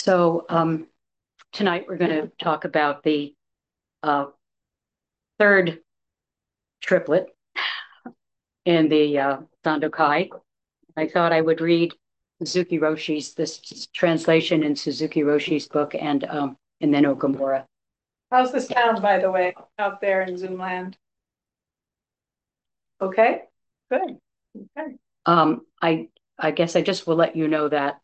So tonight we're going to talk about the third triplet in the Sandokai. I thought I would read Suzuki Roshi's this translation in Suzuki Roshi's book and then Okamura. How's the sound, by the way, out there in Zoomland? Okay, good. Okay. I guess I just will let you know that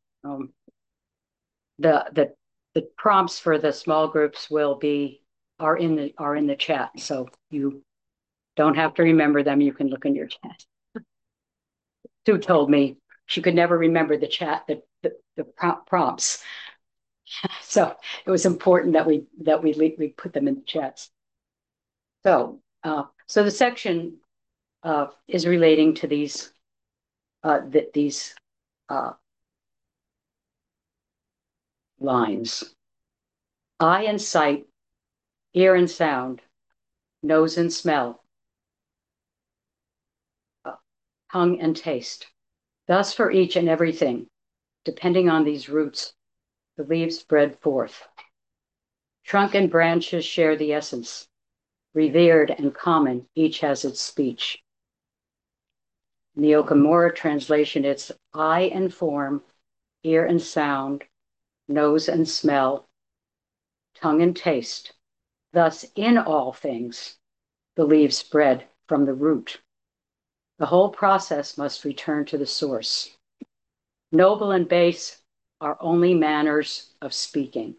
the the the prompts for the small groups are in the chat, so you don't have to remember them. You can look in your chat. Sue told me she could never remember the chat, the prompts. So it was important that we put them in the chats. So the section is relating to these uh, lines: eye and sight, ear and sound, nose and smell, tongue and taste. Thus, for each and everything, depending on these roots, the leaves spread forth. Trunk and branches share the essence. Revered and common, each has its speech. In the Okamura translation, it's eye and form, ear and sound, nose and smell, tongue and taste. Thus, in all things, the leaves spread from the root. The whole process must return to the source. Noble and base are only manners of speaking.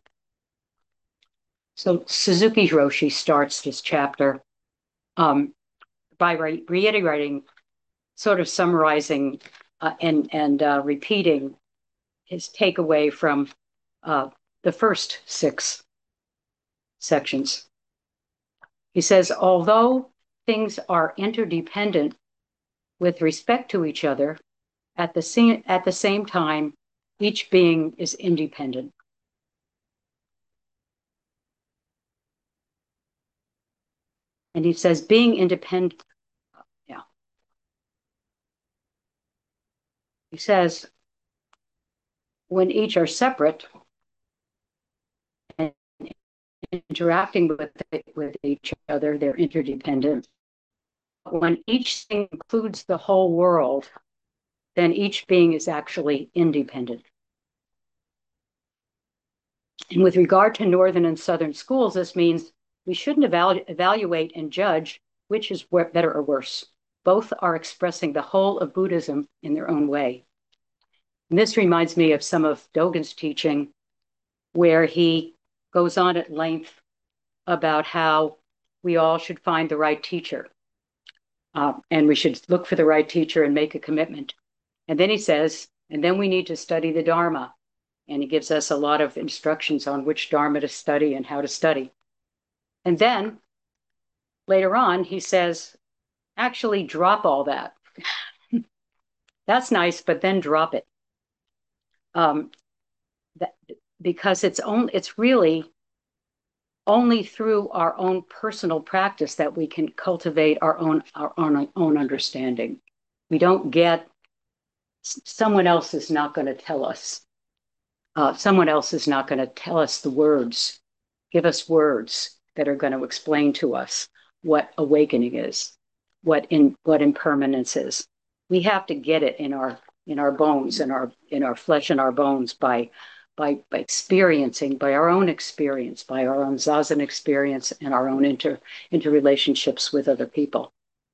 So Suzuki Roshi starts this chapter by reiterating, sort of summarizing and repeating his takeaway from the first 6 sections. He says, although things are interdependent with respect to each other, at the same time, each being is independent. And he says, being independent, yeah. He says, when each are separate and interacting with each other, they're interdependent. When each thing includes the whole world, then each being is actually independent. And with regard to Northern and Southern schools, this means we shouldn't evaluate and judge which is better or worse. Both are expressing the whole of Buddhism in their own way. And this reminds me of some of Dogen's teaching, where he goes on at length about how we all should find the right teacher. And we should look for the right teacher and make a commitment. And then he says, and then we need to study the Dharma. And he gives us a lot of instructions on which Dharma to study and how to study. And then later on, he says, actually drop all that. That's nice, but then drop it. That, because it's really only through our own personal practice that we can cultivate our own understanding. We don't get, someone else is not going to tell us. Someone else is not going to tell us the words, give us words that are going to explain to us what awakening is, what impermanence is. We have to get it in our bones, in our flesh and our bones by experiencing, by our own experience, by our own zazen experience and our own interrelationships with other people.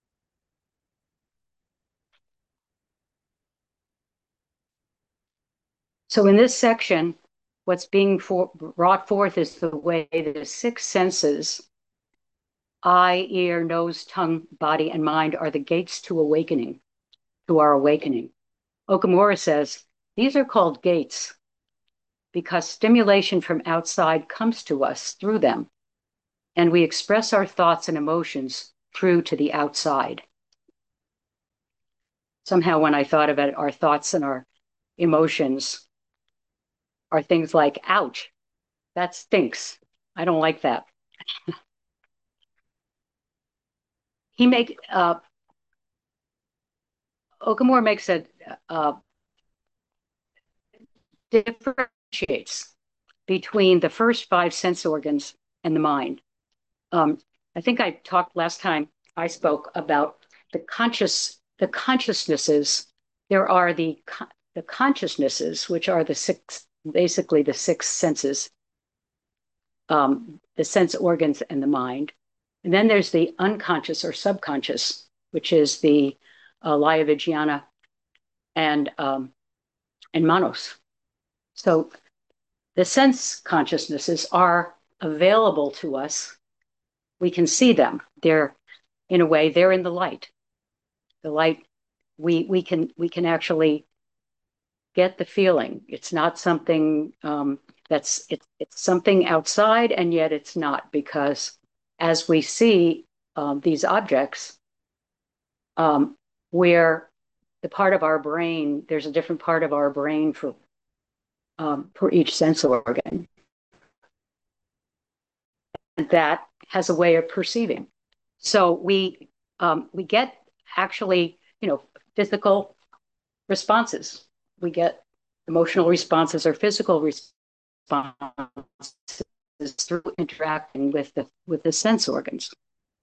So in this section, what's being brought forth is the way the 6 senses, eye, ear, nose, tongue, body, and mind, are the gates to awakening, to our awakening. Okamura says, these are called gates because stimulation from outside comes to us through them, and we express our thoughts and emotions through to the outside. Somehow when I thought about it, our thoughts and our emotions are things like, ouch, that stinks. I don't like that. Okamura makes a differentiates between the first five sense organs and the mind. I think I talked last time I spoke about the consciousnesses. There are the consciousnesses, which are basically the six senses, the sense organs and the mind. And then there's the unconscious or subconscious, which is the Laya Vijnana and Manos. So the sense consciousnesses are available to us. We can see them. They're, in a way, they're in the light. The light, we can actually get the feeling. It's not something it's something outside, and yet it's not, because as we see these objects, where the part of our brain, there's a different part of our brain for each sense organ, and that has a way of perceiving. So we get actually, physical responses. We get emotional responses or physical responses through interacting with the sense organs.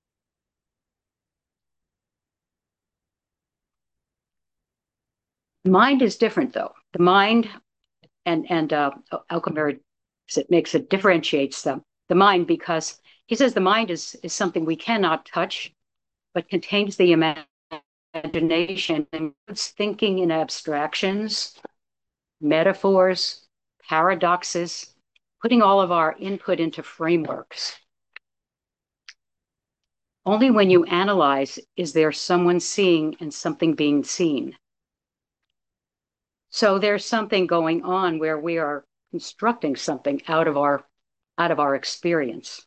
Mind is different, though. The mind, and Alcomber differentiates the mind, because he says the mind is something we cannot touch, but contains the imagination and thinking in abstractions, metaphors, paradoxes, putting all of our input into frameworks. Only when you analyze is there someone seeing and something being seen. So there's something going on where we are constructing something out of our experience.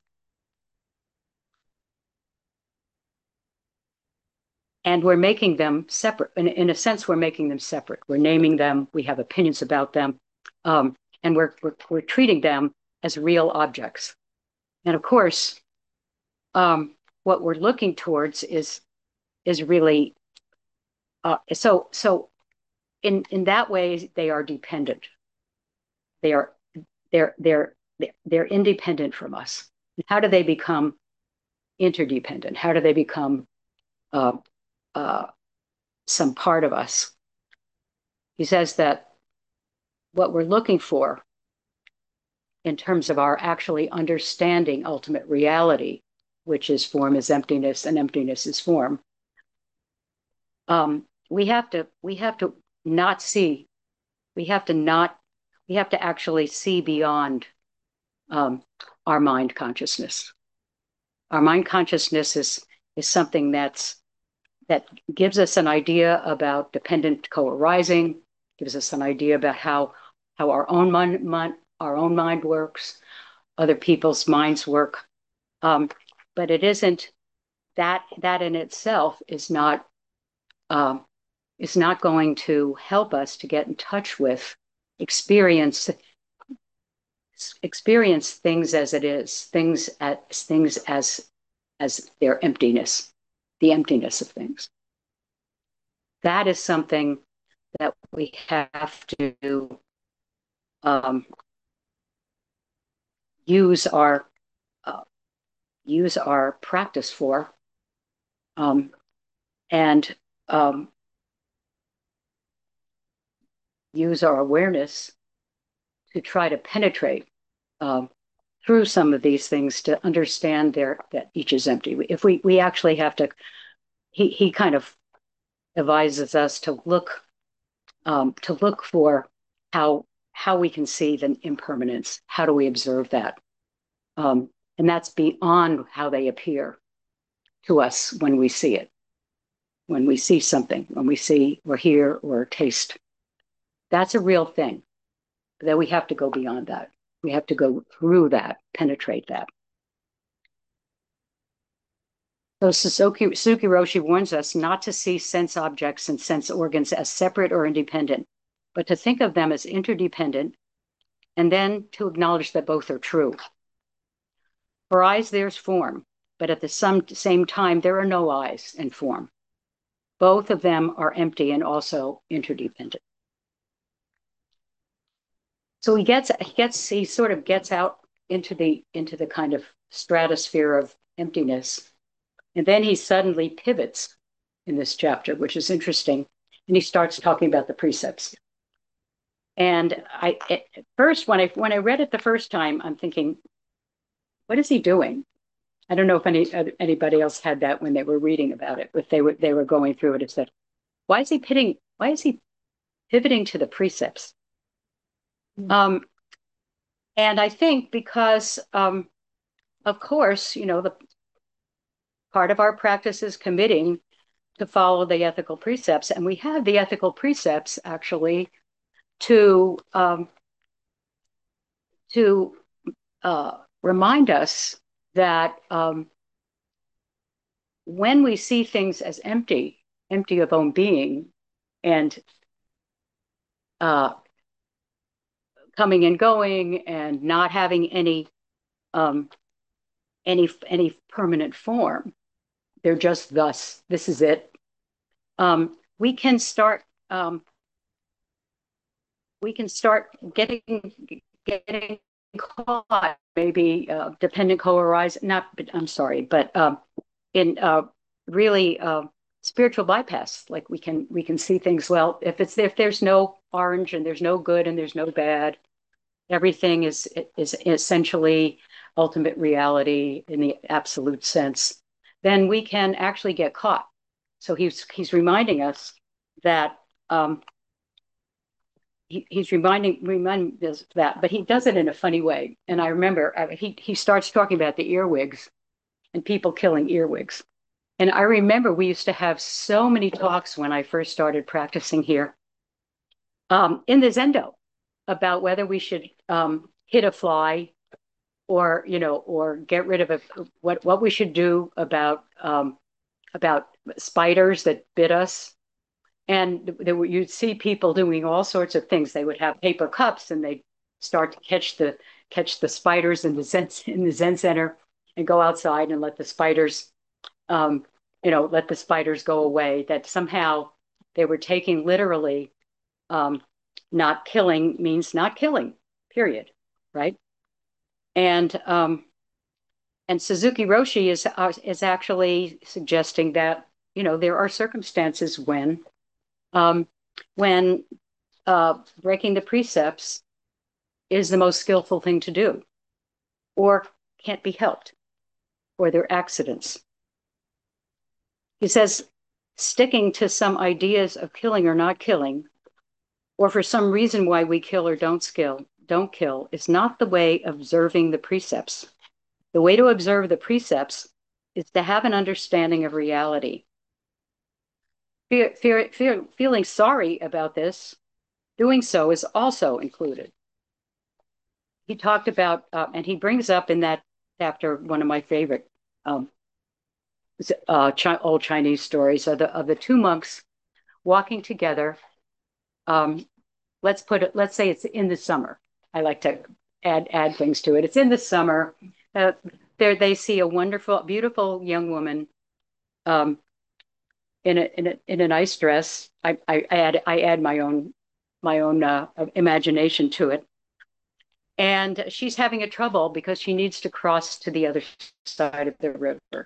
And we're making them separate. In a sense, we're making them separate. We're naming them. We have opinions about them. And we're treating them as real objects. And of course, what we're looking towards is really so in that way they are dependent. They're independent from us. How do they become interdependent? How do they become some part of us? He says that what we're looking for in terms of our actually understanding ultimate reality, which is form is emptiness and emptiness is form, we have to not see. We have to actually see beyond our mind consciousness. Our mind consciousness is something that gives us an idea about dependent co-arising, gives us an idea about how our own mind works, other people's minds work, but it isn't that in itself is not going to help us to get in touch with experience things as it is, things as their emptiness, the emptiness of things. That is something that we have to use our practice for, and use our awareness to try to penetrate through some of these things to understand that each is empty. If we actually have to, he kind of advises us to look for how we can see the impermanence. How do we observe that? And that's beyond how they appear to us when we see it, when we see something, when we see or hear or taste. That's a real thing. That we have to go beyond that. We have to go through that, penetrate that. So Suzuki Roshi warns us not to see sense objects and sense organs as separate or independent, but to think of them as interdependent, and then to acknowledge that both are true. For eyes, there's form, but at the same time, there are no eyes and form. Both of them are empty and also interdependent. So he sort of gets out into the kind of stratosphere of emptiness. And then he suddenly pivots in this chapter, which is interesting. And he starts talking about the precepts. And at first, when I read it the first time, I'm thinking, what is he doing? I don't know if anybody else had that when they were reading about it, if they were going through it. It said, why is he pivoting to the precepts? Um, and I think because of course, the part of our practice is committing to follow the ethical precepts, and we have the ethical precepts actually to to remind us that when we see things as empty, empty of own being, and uh, coming and going, and not having um, any permanent form, they're just thus. This is it. We can start. We can start getting caught, maybe dependent co-arise. Not, I'm sorry, but in really spiritual bypass. Like we can see things. Well, if there's no orange and there's no good and there's no bad, everything is essentially ultimate reality in the absolute sense. Then we can actually get caught. So he's reminding us that he's reminding us of that, but he does it in a funny way. And I remember he starts talking about the earwigs and people killing earwigs. And I remember we used to have so many talks when I first started practicing here in the Zendo about whether we should hit a fly or get rid of it. What we should do about spiders that bit us. And you'd see people doing all sorts of things. They would have paper cups and they'd start to catch the spiders in the Zen center and go outside and um, let the spiders go away. That somehow they were taking literally, um, not killing means not killing, period, right? And Suzuki Roshi is actually suggesting that there are circumstances um, when breaking the precepts is the most skillful thing to do, or can't be helped, or they're accidents. He says sticking to some ideas of killing or not killing, or for some reason why we kill or don't kill, is not the way of observing the precepts. The way to observe the precepts is to have an understanding of reality. Feeling sorry about this, doing so is also included. He talked about, and he brings up in that chapter one of my favorite um, old Chinese stories of the two monks walking together. Um, let's say it's in the summer. I like to add things to it. It's in the summer. Uh, there they see a wonderful, beautiful young woman um, in a nice dress. I add my own imagination to it, and she's having a trouble because she needs to cross to the other side of the river.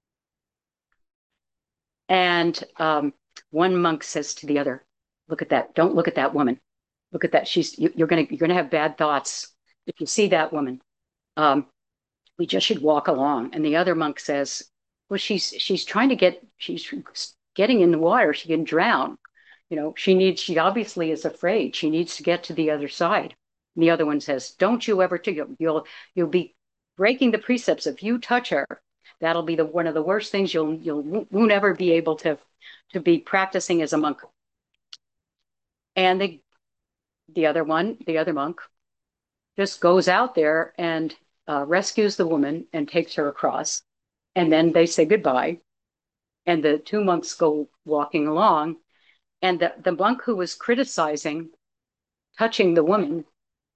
And one monk says to the other, "Look at that! Don't look at that woman. Look at that. You're gonna have bad thoughts if you see that woman. Um, we just should walk along." And the other monk says, "Well, she's getting in the water. She can drown. She obviously is afraid. She needs to get to the other side." And the other one says, "Don't you ever, you'll be breaking the precepts if you touch her. That'll be the one of the worst things. You won't ever be able to be practicing as a monk." And the other monk, just goes out there and rescues the woman and takes her across. And then they say goodbye. And the two monks go walking along. And the monk who was criticizing touching the woman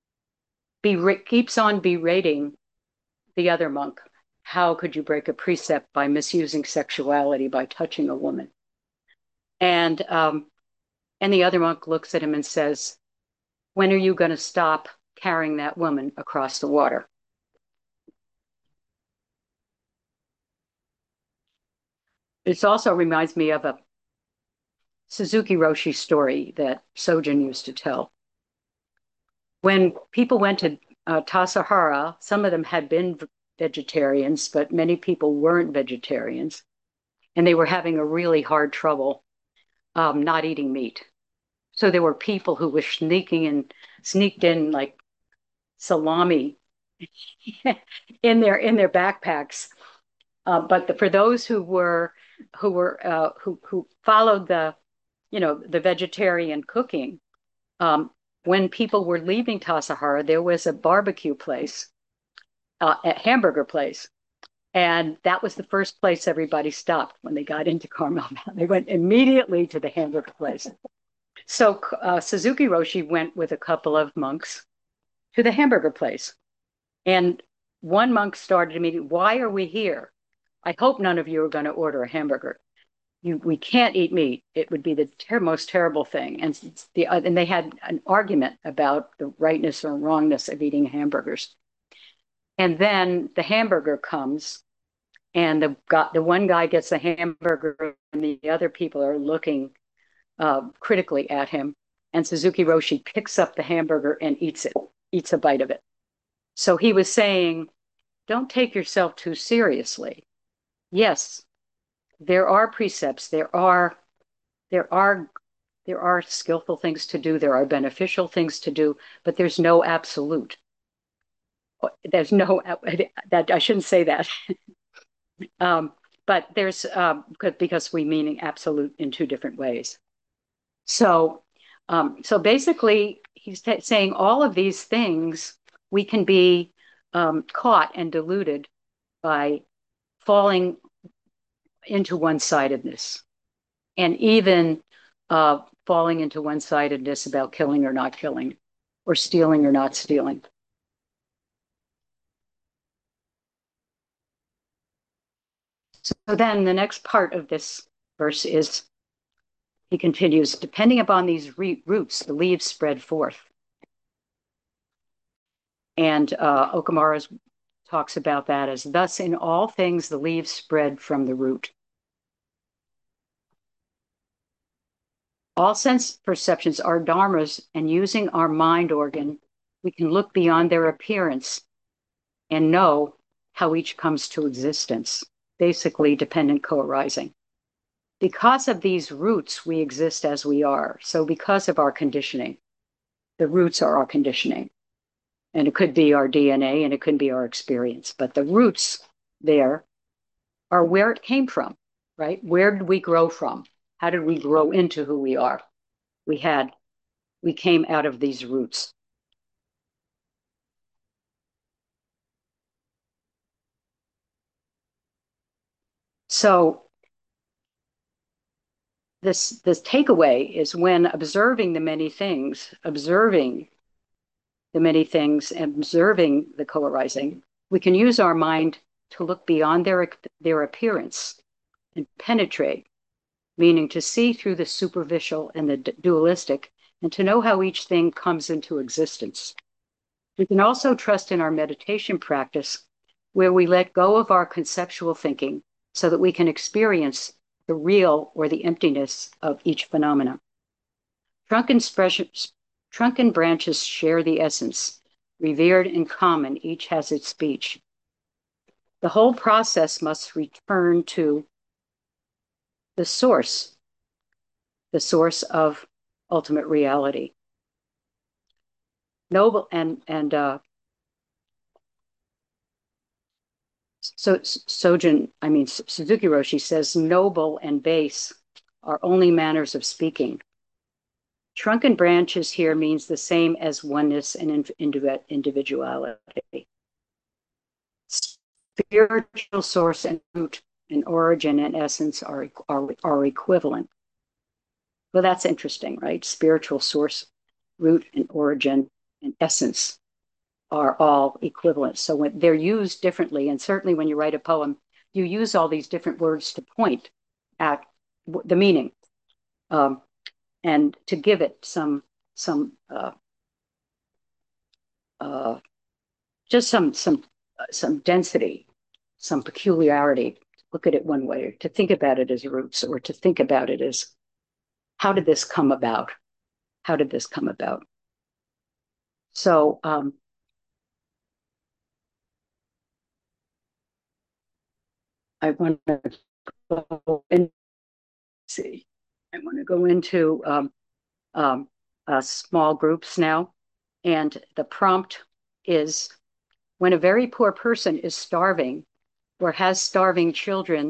keeps on berating the other monk. How could you break a precept by misusing sexuality by touching a woman? And the other monk looks at him and says, "When are you going to stop carrying that woman across the water. It also reminds me of a Suzuki Roshi story that Sojin used to tell. When people went to Tassajara, some of them had been vegetarians, but many people weren't vegetarians, and they were having a really hard trouble not eating meat. So there were people who were sneaked in like salami in their backpacks. But for those who followed the vegetarian cooking, when people were leaving Tassajara, there was a barbecue place, a hamburger place, and that was the first place everybody stopped when they got into Carmel Mountain. They went immediately to the hamburger place. So Suzuki Roshi went with a couple of monks to the hamburger place. And one monk started immediately, "Why are we here? I hope none of you are going to order a hamburger. We can't eat meat. It would be the most terrible thing." And they had an argument about the rightness or wrongness of eating hamburgers. And then the hamburger comes, and the one guy gets the hamburger, and the other people are looking critically at him. And Suzuki Roshi picks up the hamburger and eats a bite of it. So he was saying, don't take yourself too seriously. Yes, there are precepts, there are skillful things to do, there are beneficial things to do, but there's no absolute. There's no that I shouldn't say that. But there's because we meaning absolute in two different ways. So basically, he's saying all of these things we can be caught and deluded by falling into one-sidedness, and even falling into one-sidedness about killing or not killing, or stealing or not stealing. So then the next part of this verse is, he continues, depending upon these roots, the leaves spread forth. And Okamura talks about that as, thus in all things the leaves spread from the root. All sense perceptions are dharmas, and using our mind organ, we can look beyond their appearance and know how each comes to existence, basically dependent co-arising. Because of these roots, we exist as we are. So because of our conditioning, the roots are our conditioning. And it could be our DNA and it could be our experience. But the roots there are where it came from, right? Where did we grow from? How did we grow into who we are? We came out of these roots. So this takeaway is, when observing the many things and observing the co-arising, we can use our mind to look beyond their appearance and penetrate, meaning to see through the superficial and the dualistic, and to know how each thing comes into existence. We can also trust in our meditation practice, where we let go of our conceptual thinking so that we can experience the real or the emptiness of each phenomena. Trunk and branches share the essence. Revered in common, each has its speech. The whole process must return to the source of ultimate reality. Noble so Suzuki Roshi says, noble and base are only manners of speaking. Trunk and branches here means the same as oneness and individuality. Spiritual source and root and origin and essence are equivalent. Well, that's interesting, right? Spiritual source, root, and origin and essence are all equivalent. So when they're used differently, and certainly when you write a poem, you use all these different words to point at the meaning, and to give it some just some density, some peculiarity. Look at it one way, to think about it as roots, or to think about it as, how did this come about? How did this come about? So I want to go and see. I want to go into small groups now, and the prompt is, when a very poor person is starving, or has starving children,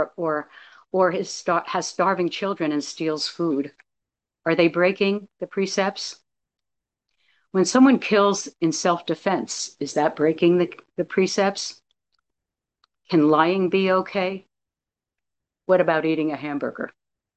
has starving children and steals food, are they breaking the precepts? When someone kills in self-defense, is that breaking the precepts? Can lying be okay? What about eating a hamburger?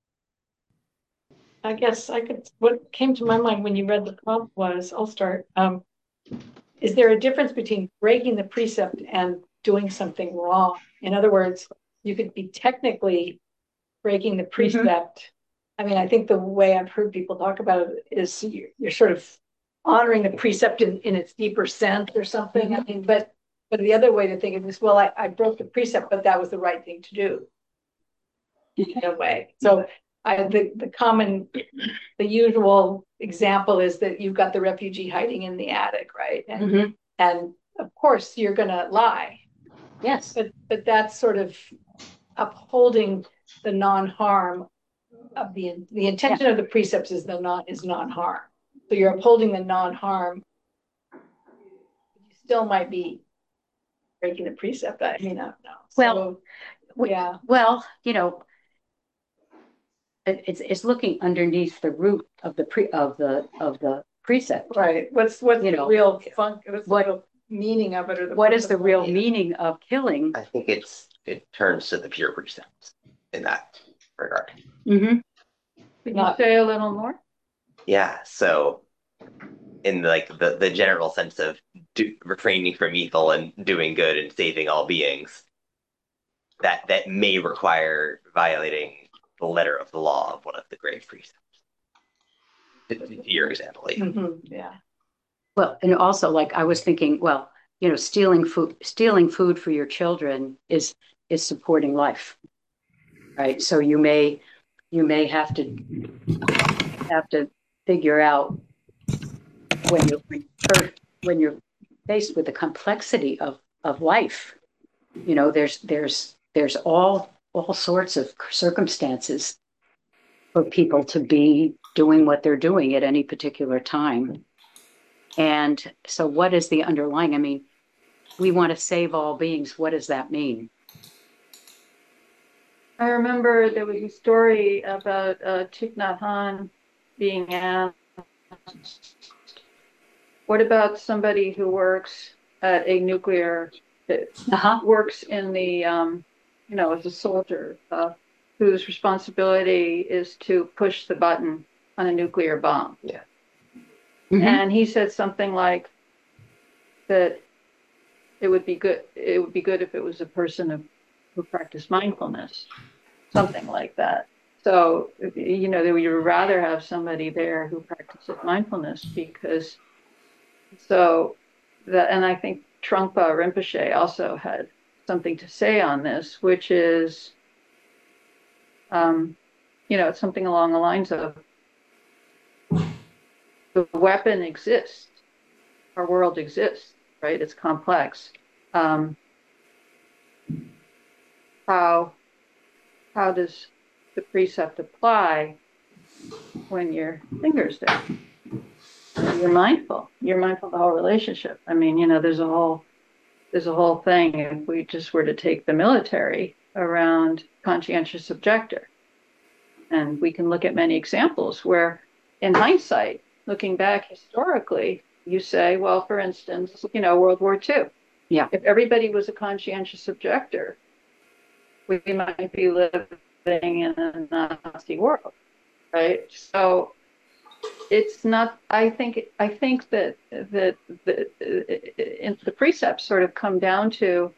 I guess what came to my mind when you read the prompt was, I'll start. Is there a difference between breaking the precept and doing something wrong? In other words, you could be technically breaking the precept. I mean, I think the way I've heard people talk about it is you're sort of honoring the precept in its deeper sense or something. I mean, but the other way to think of it is, well, I broke the precept, but that was the right thing to do in a way. So the usual example is that you've got the refugee hiding in the attic, right? And of course you're gonna lie. Yes. But that's sort of upholding the non-harm of the intention of the precepts is non-harm. So you're upholding the non-harm. You still might be breaking the precept. I mean, I don't know. Well, so, yeah. Well, it's looking underneath the root of the precept. Right. What's the real funk? What's the real meaning of it, or what is the real meaning of killing? I think it turns to the pure precepts in that regard. Can you say a little more? Yeah. So, in like the general sense of refraining from evil and doing good and saving all beings, that may require violating the letter of the law of one of the grave precepts. Your example. Yeah. Well, and also, like, I was thinking, well, stealing food for your children is supporting life, right? So you may have to figure out, when you're faced with the complexity of life, there's all sorts of circumstances for people to be doing what they're doing at any particular time. And so what is the underlying? I mean, we want to save all beings. What does that mean? I remember there was a story about Thich Nhat Hanh being asked, what about somebody who works at a nuclear, works in the, as a soldier, whose responsibility is to push the button on a nuclear bomb? Yeah. And he said something like that it would be good if it was a person who practiced mindfulness, something like that. So, that we would rather have somebody there who practices mindfulness, because and I think Trungpa Rinpoche also had something to say on this, which is, it's something along the lines of, the weapon exists, our world exists, right? It's complex. How does the precept apply when your finger's there? You're mindful of the whole relationship. I mean, there's a whole thing, if we just were to take the military, around conscientious objector. And we can look at many examples where, in hindsight, looking back historically, you say, well, for instance, World War II. Yeah. If everybody was a conscientious objector, we might be living in a Nazi world, right? So it's not. I think that the precepts sort of come down to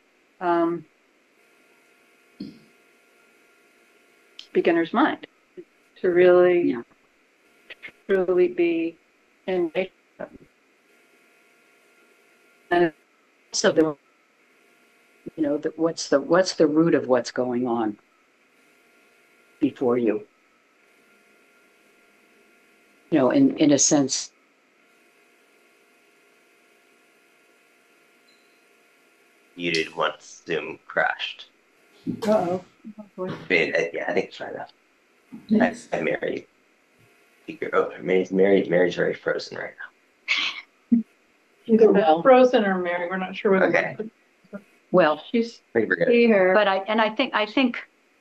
beginner's mind, to really truly be in nature. so what's the root of what's going on before you? In a sense, Muted once Zoom crashed. Uh-oh. Yeah, I think it's right now. I Mary. Oh, Mary's very frozen right now. Either frozen or Mary. We're not sure whether. Okay. Well, She's here. But I think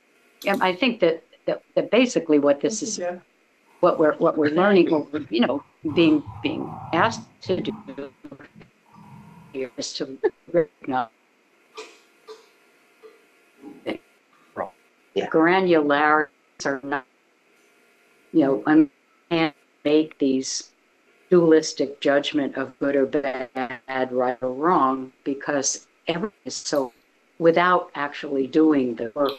that basically what this is, what we're learning, what we're being asked to do here is to recognize granularities are not, I can't make these dualistic judgment of good or bad, right or wrong, because everything is so without actually doing the work.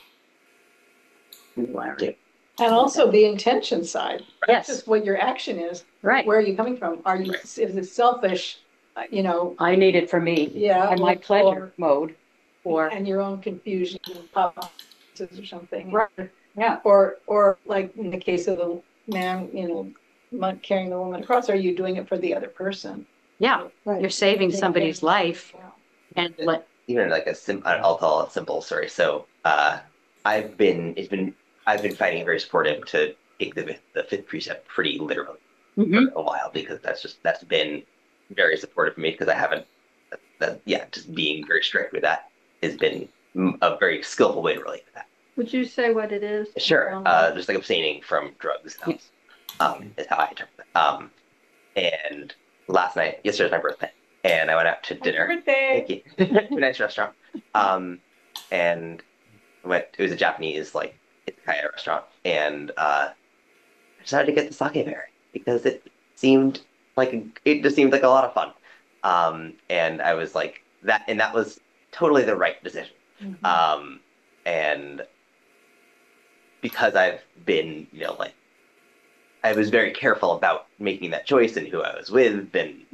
And also the intention side. Yes. Just what your action is. Right. Where are you coming from? Are you, is it selfish? I need it for me. Yeah. And my pleasure mode. And your own confusion or something. Right. Yeah. Or like in the case of the man, carrying the woman across, are you doing it for the other person? Yeah. Right. You're saving somebody's life. Yeah. And even like I'll call it simple story. So I've been finding very supportive to take the fifth precept pretty literally for a while, because that's been very supportive for me, because I haven't just being very strict with that has been a very skillful way to relate to that. Would you say what it is? Sure. Just like abstaining from drugs is how I interpret it. And yesterday was my birthday, and I went out to dinner. Happy birthday! Thank you. A nice restaurant. And it was a Japanese izakaya restaurant, and I decided to get the sake berry because it just seemed like a lot of fun. And I was like that, and that was totally the right decision. Mm-hmm. And because I've been, I was very careful about making that choice and who I was with, and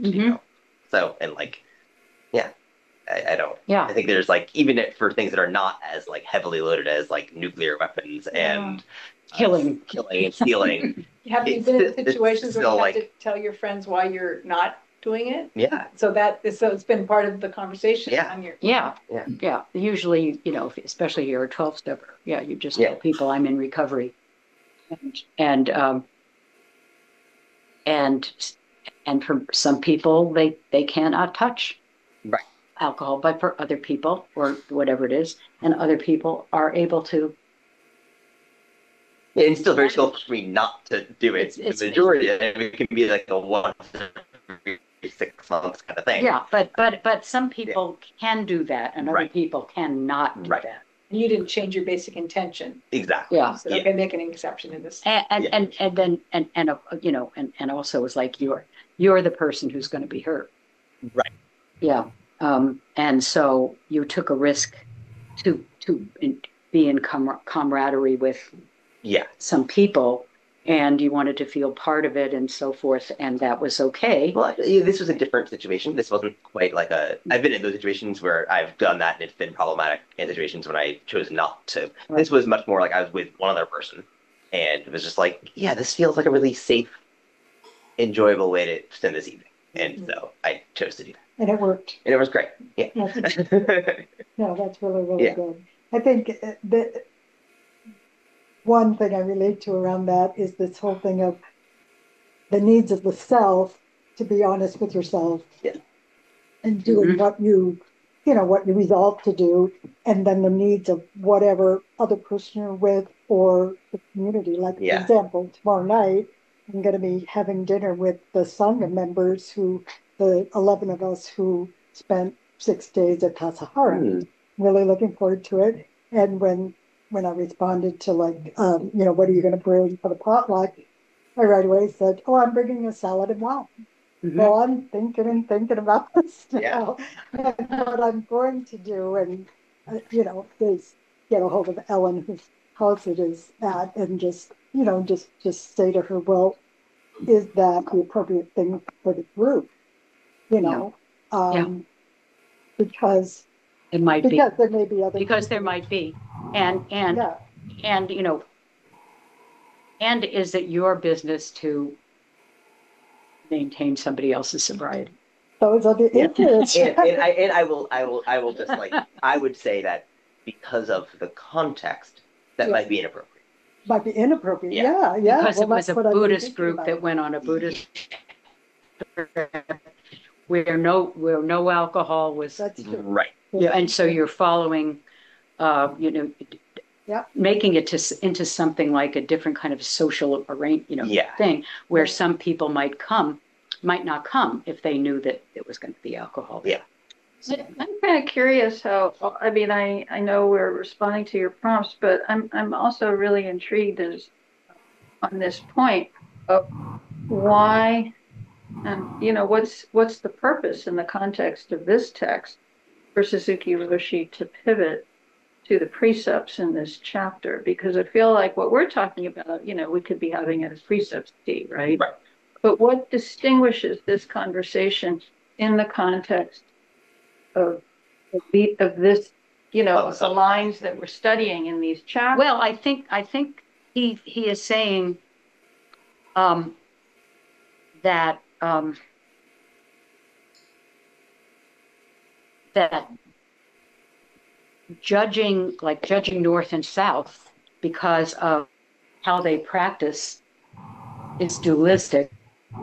I don't. Yeah. I think there's even for things that are not as heavily loaded as nuclear weapons and killing and stealing. Have you been in situations where you have to tell your friends why you're not doing it? Yeah. So it's been part of the conversation. Yeah. Usually, especially you're a 12-stepper. Yeah. You just tell people I'm in recovery, and for some people they cannot touch alcohol, but for other people or whatever it is, and other people are able to. Yeah, it's still very skillful for me not to do it. The majority of it can be a once every 6 months kind of thing. Yeah, but some people can do that, and other people cannot do that. You didn't change your basic intention. Exactly. Yeah. So, okay, make an exception in this. And also it's like you're the person who's going to be hurt. Right. Yeah. And so you took a risk to be in camaraderie with some people, and you wanted to feel part of it and so forth, and that was okay. Well, this was a different situation. This wasn't quite I've been in those situations where I've done that and it's been problematic, in situations when I chose not to. Right. This was much more I was with one other person, and it was just this feels like a really safe, enjoyable way to spend this evening. And so I chose to do that. And it worked. And it was great. Yeah. No, that's really good. I think that one thing I relate to around that is this whole thing of the needs of the self, to be honest with yourself. Yeah. And doing what you resolve to do, and then the needs of whatever other person you're with or the community. For example, tomorrow night, I'm going to be having dinner with the Sangha members, the 11 of us who spent 6 days at Tassajara. Really looking forward to it. And when I responded to what are you going to bring for the potluck, I right away said, I'm bringing a salad and wine. Mm-hmm. Well, I'm thinking about this now. Yeah. And what I'm going to do, and is get a hold of Ellen, whose house it is at, and just say to her, well, is that the appropriate thing for the group? because It might be. because there may be other Because there people. might be. And Yeah. you know, and is it your business to maintain somebody else's sobriety? Those are the influence. And I will just like, I would say that because of the context, that Yeah. might be inappropriate. Might be inappropriate. Yeah. Yeah. Because Well, it was a that's what I've been Buddhist thinking group about. that went on a Buddhist where no alcohol was. That's true. Right. Yeah, and so you're following, you know, Yeah. making it into something like a different kind of social Yeah. thing where Right. some people might not come if they knew that it was going to be alcohol. Yeah. I'm kind of curious how, I mean, I know we're responding to your prompts, but I'm also really intrigued on this point of why, and what's the purpose in the context of this text for Suzuki Roshi to pivot to the precepts in this chapter? Because I feel like what we're talking about, we could be having a precepts tea, right? Right. But what distinguishes this conversation in the context of this, of the lines that we're studying in these chapters? Well, I think he is saying that that judging North and South because of how they practice is dualistic.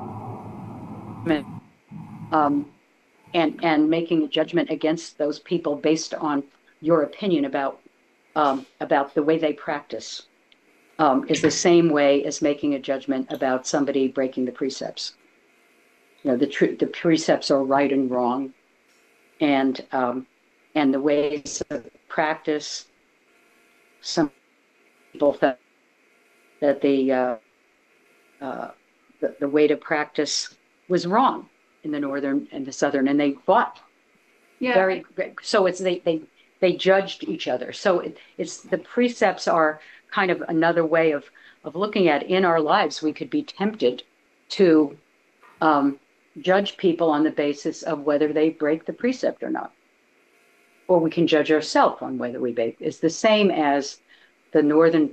And making a judgment against those people based on your opinion about the way they practice is the same way as making a judgment about somebody breaking the precepts. The precepts are right and wrong, and the ways of practice. Some people thought that the way to practice was wrong in the northern and the southern, and they fought. Yeah. So it's they judged each other. So it's the precepts are kind of another way of looking at in our lives. We could be tempted to judge people on the basis of whether they break the precept or not, or we can judge ourselves on whether we break. It's the same as the northern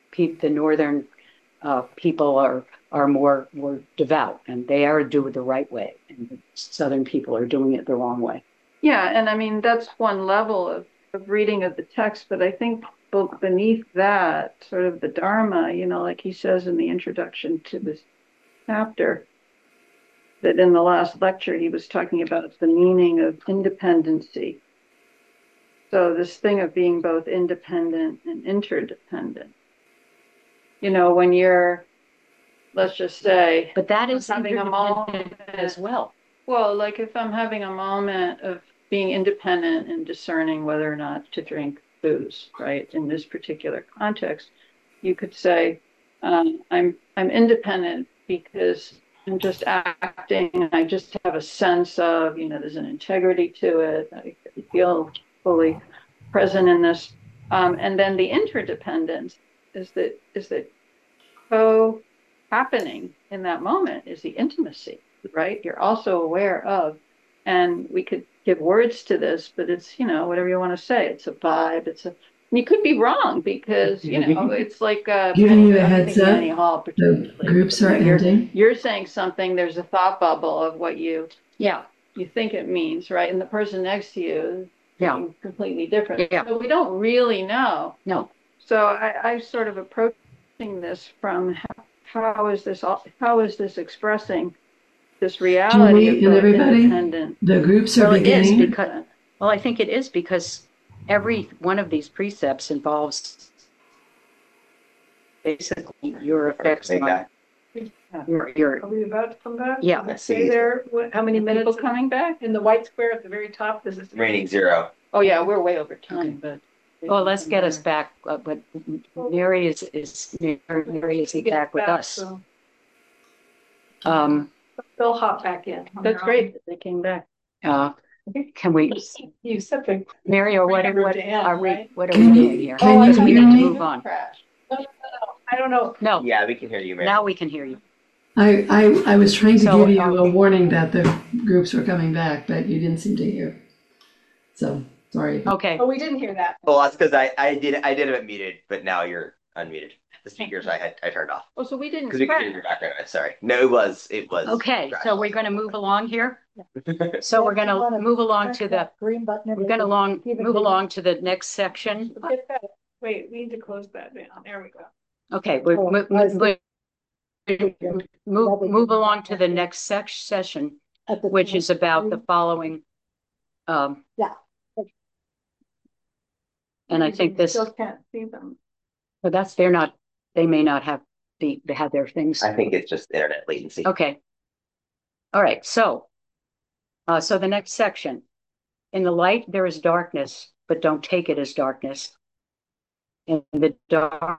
people are more devout, and they are doing it the right way, and the southern people are doing it the wrong way. Yeah, and I mean that's one level of reading of the text, but I think beneath that, sort of the Dharma, like he says in the introduction to this chapter, that in the last lecture he was talking about the meaning of independency. So this thing of being both independent and interdependent. When you're, let's just say, but that is having a moment as well. Well, like if I'm having a moment of being independent and discerning whether or not to drink booze, right? In this particular context, you could say, I'm independent because I'm just acting. I just have a sense of, there's an integrity to it. I feel fully present in this. And then the interdependence is that co-happening in that moment is the intimacy, right? You're also aware of, and we could give words to this, but it's, whatever you want to say. It's a vibe. You could be wrong because, it's like giving you a heads up. Hall, the groups are ending. You're saying something, there's a thought bubble of what you think it means, right? And the person next to you is completely different. Yeah. So we don't really know. No. So I sort of approaching this from how is this expressing this reality Julie of and everybody, independent? the groups are beginning. I think it is because every one of these precepts involves basically your effects on your. Are we about to come back? Yeah. Stay there. How many minutes? People coming back in the white square at the very top? Is it Raining 0. Oh yeah, we're way over time, but. Well, let's get us back. But Mary is back with us. So. They'll hop back in. That's great that they came back. Can we? You said the Mary, or what are we Can doing here? Can you we hear need me? to move on. No, I don't know. No. Yeah, we can hear you, Mary. Now we can hear you. I was trying to give you a warning that the groups were coming back, but you didn't seem to hear. So sorry. Okay. Oh, we didn't hear that. Well, that's because I did have it muted, but now you're unmuted. The speakers I turned off. Oh, so we didn't Because we could hear your background noise. Sorry. No, it was. Okay, so we're going to move along here. So we're going You to wanna move along press to the, that green button. and we're going to make it even move bigger. along to the next section. Get that. Wait, we need to close that down. There we go. Okay, we're Oh, move along to the next session, At the which top. is about the following. Yeah. And I think this, Still can't see them. but they may not have have their things. I think it's just internet latency. Okay. All right. So the next section, in the light, there is darkness, but don't take it as darkness. In the dark,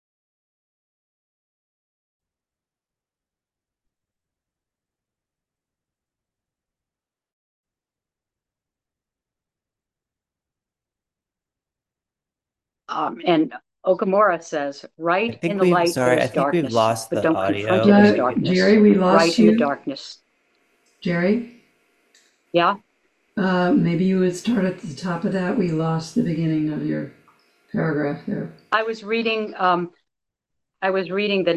and Okamura says, right in the light, there is darkness, we've lost but the don't audio. confront it as darkness. Jerry, we lost right you. in the darkness. Jerry? Yeah? Maybe you would start at the top of that. We lost the beginning of your paragraph there. I was reading the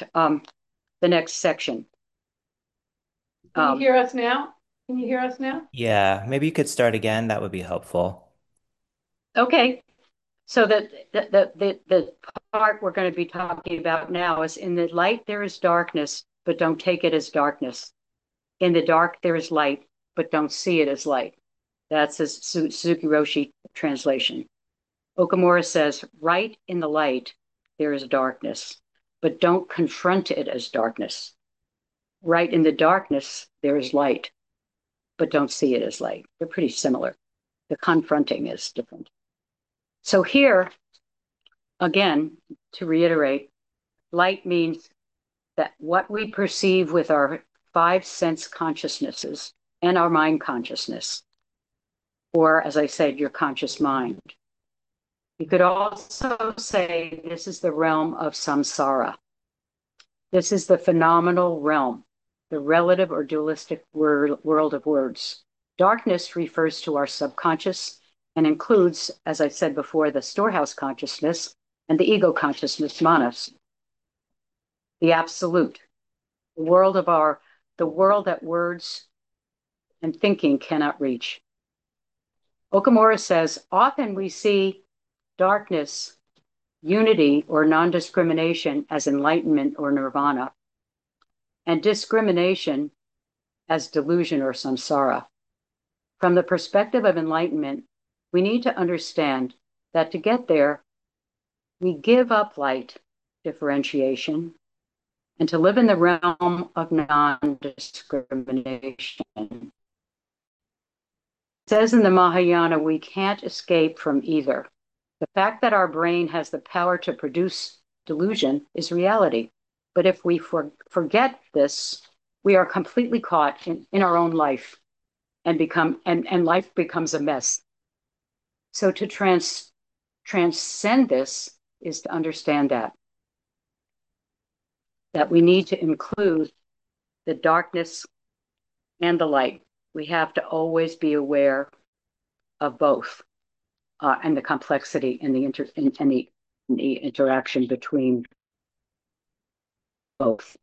next section. Can you hear us now? Can you hear us now? Yeah, maybe you could start again. That would be helpful. Okay. So the part we're going to be talking about now is, in the light there is darkness, but don't take it as darkness. In the dark there is light, but don't see it as light. That's a Suzuki Roshi translation. Okamura says, right in the light there is darkness, but don't confront it as darkness. Right in the darkness there is light, but don't see it as light. They're pretty similar. The confronting is different. So here, again, to reiterate, light means that what we perceive with our 5 sense consciousnesses and our mind consciousness, or as I said, your conscious mind. You could also say this is the realm of samsara. This is the phenomenal realm, the relative or dualistic world of words. Darkness refers to our subconscious and includes, as I said before, the storehouse consciousness and the ego consciousness, manas. The absolute, the world that words and thinking cannot reach. Okamura says, often we see darkness, unity, or non-discrimination as enlightenment or nirvana, and discrimination as delusion or samsara. From the perspective of enlightenment, we need to understand that to get there, we give up light differentiation and to live in the realm of non-discrimination. It says in the Mahayana, we can't escape from either. The fact that our brain has the power to produce delusion is reality. But if we forget this, we are completely caught in our own life and life becomes a mess. So to transcend this is to understand that we need to include the darkness and the light. We have to always be aware of both, and the complexity and the interaction between both.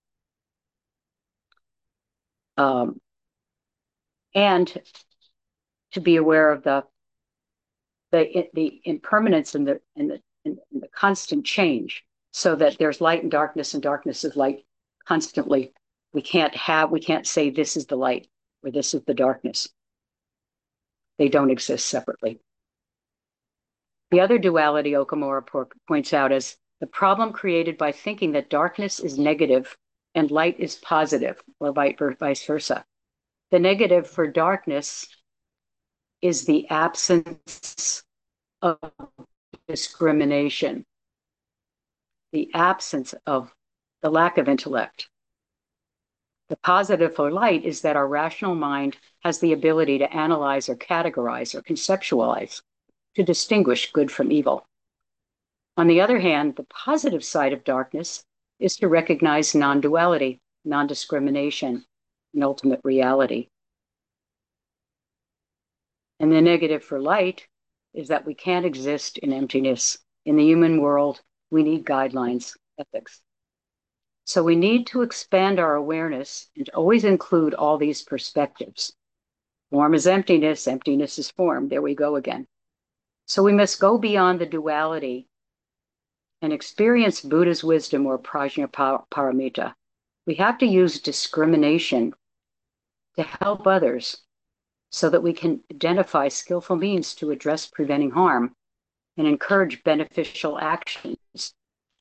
And to be aware of the impermanence and the constant change, so that there's light and darkness is light constantly. We can't say this is the light or this is the darkness. They don't exist separately. The other duality Okamura points out is the problem created by thinking that darkness is negative and light is positive, or vice versa. The negative for darkness is the absence of discrimination, the absence of the lack of intellect. The positive for light is that our rational mind has the ability to analyze or categorize or conceptualize, to distinguish good from evil. On the other hand, the positive side of darkness is to recognize non-duality, non-discrimination, and ultimate reality. And the negative for light is that we can't exist in emptiness. In the human world, we need guidelines, ethics. So we need to expand our awareness and always include all these perspectives. Form is emptiness, emptiness is form. There we go again. So we must go beyond the duality and experience Buddha's wisdom or Prajnaparamita. We have to use discrimination to help others so that we can identify skillful means to address preventing harm and encourage beneficial actions.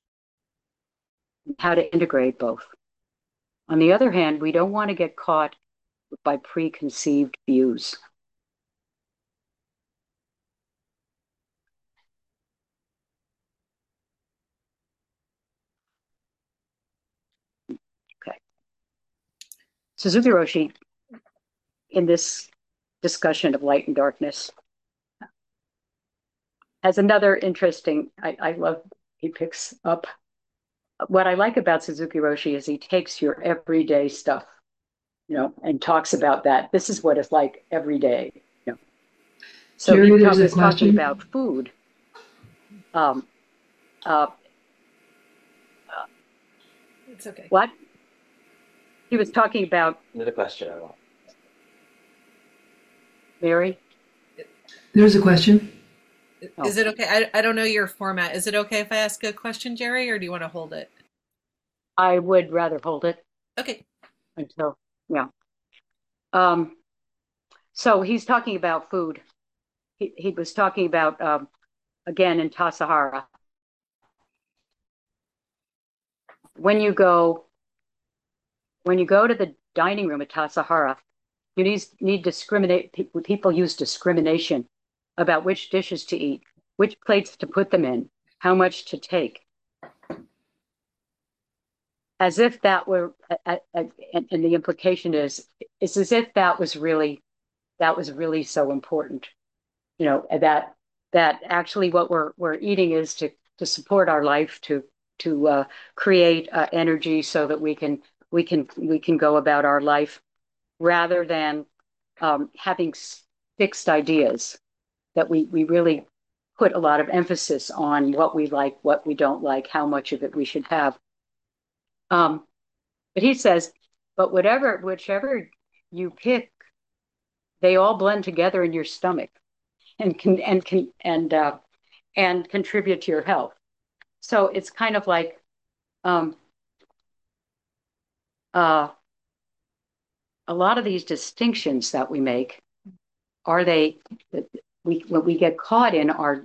How to integrate both. On the other hand, we don't want to get caught by preconceived views. Okay. Suzuki Roshi, in this discussion of light and darkness, has another interesting, I love, he picks up. What I like about Suzuki Roshi is he takes your everyday stuff, and talks about that. This is what it's like every day. So Jerry, he there's a was talking question. about food. It's okay. What? He was talking about Another question I want. Mary. There's a question. Is it okay? I don't know your format. Is it okay if I ask a question, Jerry, or do you want to hold it? I would rather hold it Okay. until, yeah. So he's talking about food. He was talking about, again, in Tassajara. When you go to the dining room at Tassajara, you need discriminate. People use discrimination about which dishes to eat, which plates to put them in, how much to take, as if that were. And the implication is as if that was really so important. That actually what we're eating is to support our life, to create energy so that we can go about our life, rather than having fixed ideas, that we really put a lot of emphasis on what we like, what we don't like, how much of it we should have. But he says, but whichever you pick, they all blend together in your stomach and contribute to your health. So it's kind of like a lot of these distinctions that we make, are they when we get caught in our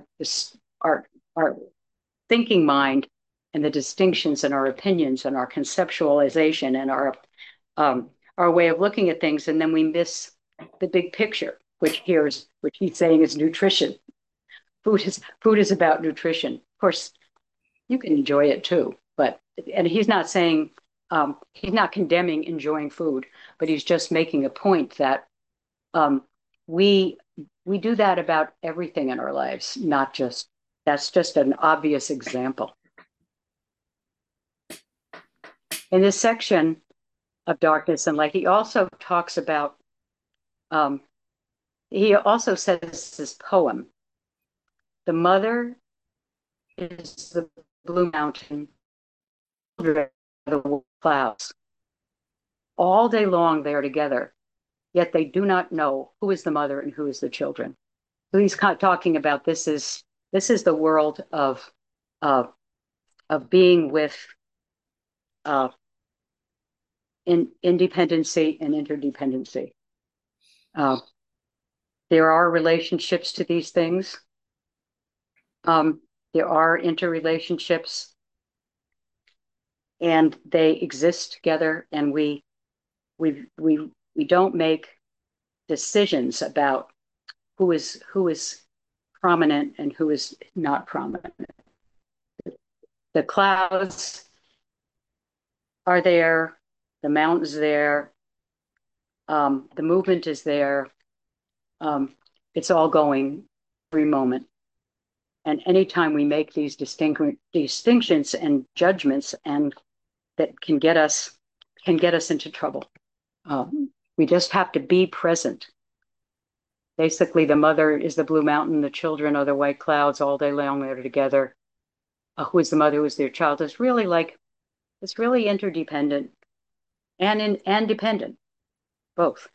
thinking mind and the distinctions and our opinions and our conceptualization and our way of looking at things, and then we miss the big picture, which he's saying is nutrition. Food is about nutrition. Of course, you can enjoy it too, and he's not saying, he's not condemning enjoying food, but he's just making a point that we do that about everything in our lives, that's just an obvious example. In this section of Darkness and Light, he also talks about, he also says this poem, the mother is the blue mountain, the clouds. All day long they are together, yet they do not know who is the mother and who is the children. So he's kind of talking about this is the world of being with in independency and interdependency. There are relationships to these things. There are interrelationships, and they exist together, and we don't make decisions about who is prominent and who is not prominent. The clouds are there, the mountains there, the movement is there. It's all going every moment. And anytime we make these distinctions and judgments, and that can get us into trouble. We just have to be present. Basically, the mother is the blue mountain, the children are the white clouds all day long. They're together. Who is the mother? Who is their child? It's really interdependent and dependent, both.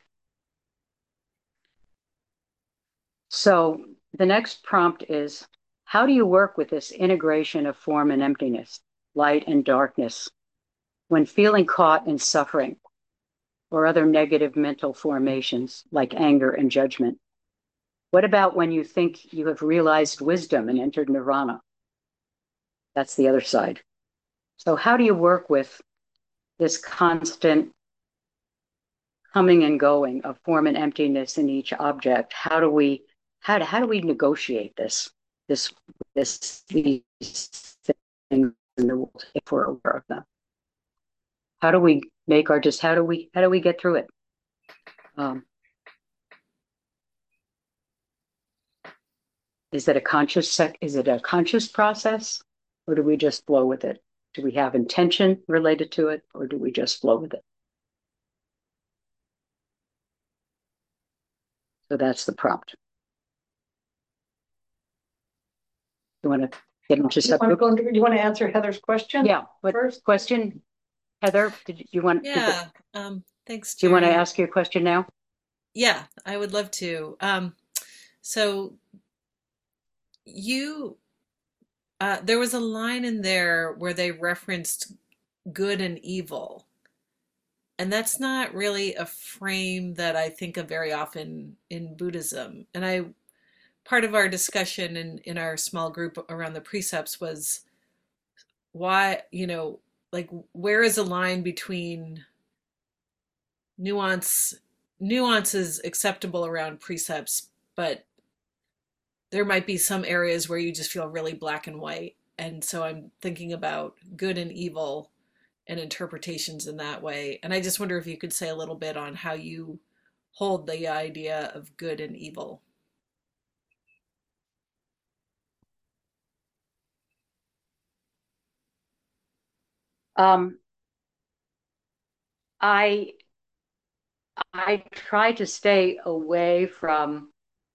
So the next prompt is, how do you work with this integration of form and emptiness, light and darkness, when feeling caught in suffering or other negative mental formations like anger and judgment? What about when you think you have realized wisdom and entered nirvana? That's the other side. So how do you work with this constant coming and going of form and emptiness in each object? How do we negotiate these things in the world if we're aware of them? How do we make our how do we get through it? Is it a conscious process, or do we just flow with it? Do we have intention related to it, or do we just flow with it? So that's the prompt. You want to get into subgroup? You want to answer Heather's question? Yeah. What first question, Heather? Did you want? Yeah. Thanks, Do you want to Jerry. ask your question now? Yeah, I would love to. So there was a line in there where they referenced good and evil. And that's not really a frame that I think of very often in Buddhism. And part of our discussion in our small group around the precepts was why, like, where is a line between nuance is acceptable around precepts, but there might be some areas where you just feel really black and white. And so I'm thinking about good and evil and interpretations in that way. And I just wonder if you could say a little bit on how you hold the idea of good and evil. I try to stay away from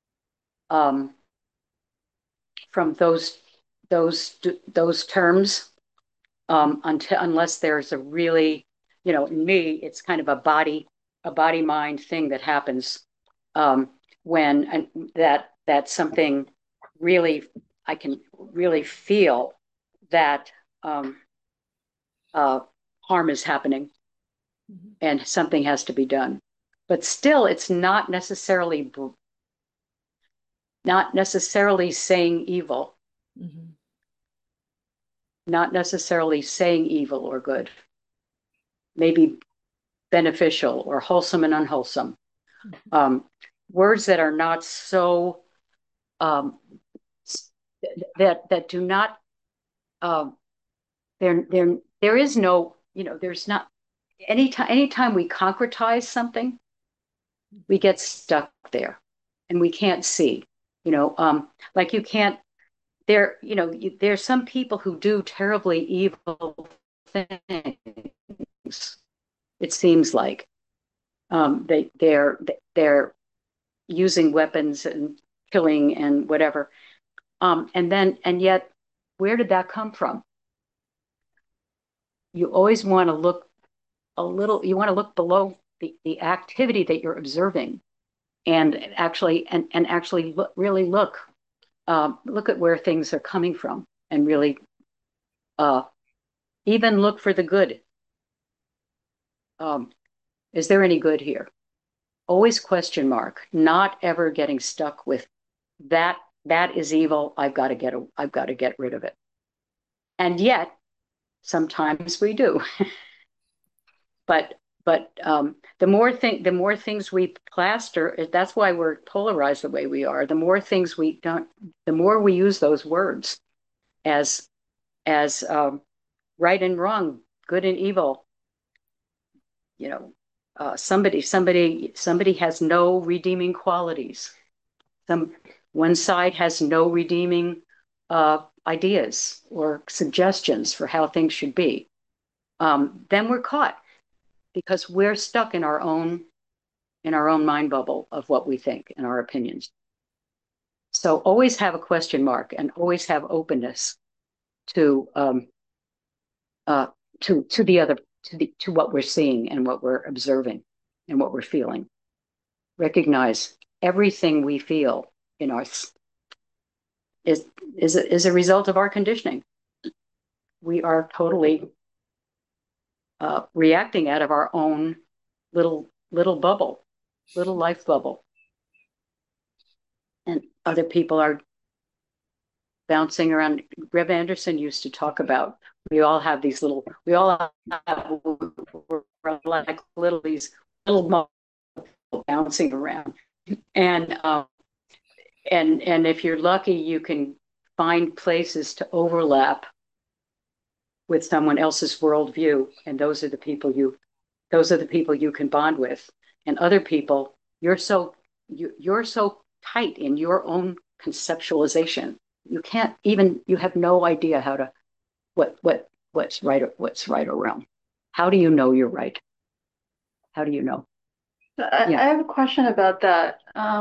those terms unless there's a really, in me, it's kind of a body mind thing that happens when that something really, I can really feel that harm is happening and something has to be done. But still, it's not necessarily saying evil. Mm-hmm. Not necessarily saying evil or good. Maybe beneficial or wholesome and unwholesome. Mm-hmm. Words that are not so that do not there is no, there's not anytime we concretize something, we get stuck there and we can't see, like you can't, there's some people who do terribly evil things. It seems like they're using weapons and killing and whatever, and yet, where did that come from? You always want to look you want to look below the activity that you're observing, and actually really look at where things are coming from, and really even look for the good. Is there any good here? Always question mark, not ever getting stuck with that is evil. I've got to get rid of it. And yet, sometimes we do. But the more things we plaster, that's why we're polarized the way we are. The more things we don't, the more we use those words as right and wrong, good and evil. Somebody has no redeeming qualities. One side has no redeeming ideas or suggestions for how things should be. Then we're caught because we're stuck in our own in our own mind bubble of what we think and our opinions. So always have a question mark and always have openness to the other, to what we're seeing and what we're observing and what we're feeling. Recognize everything we feel in us is a result of our conditioning. We are totally reacting out of our own little bubble, little life bubble, and other people are bouncing around. Reb Anderson used to talk about, we all have these little, we're like these little bouncing around, and if you're lucky, you can find places to overlap with someone else's worldview, and those are the people you can bond with. And other people, you're so tight in your own conceptualization, you have no idea how to what's right or wrong. How do you know you're right? How do you know? I have a question about that.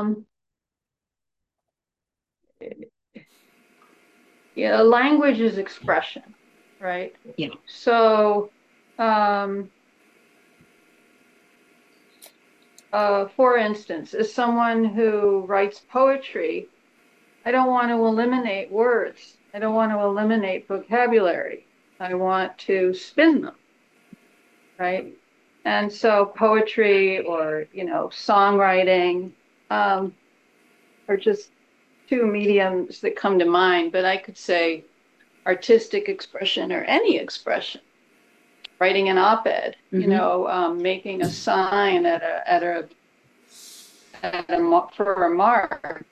Language is expression, right? Yeah. So, for instance, as someone who writes poetry, I don't want to eliminate words. I don't want to eliminate vocabulary. I want to spin them, right? And so poetry or, songwriting are just two mediums that come to mind, but I could say artistic expression or any expression. Writing an op-ed, making a sign for a march.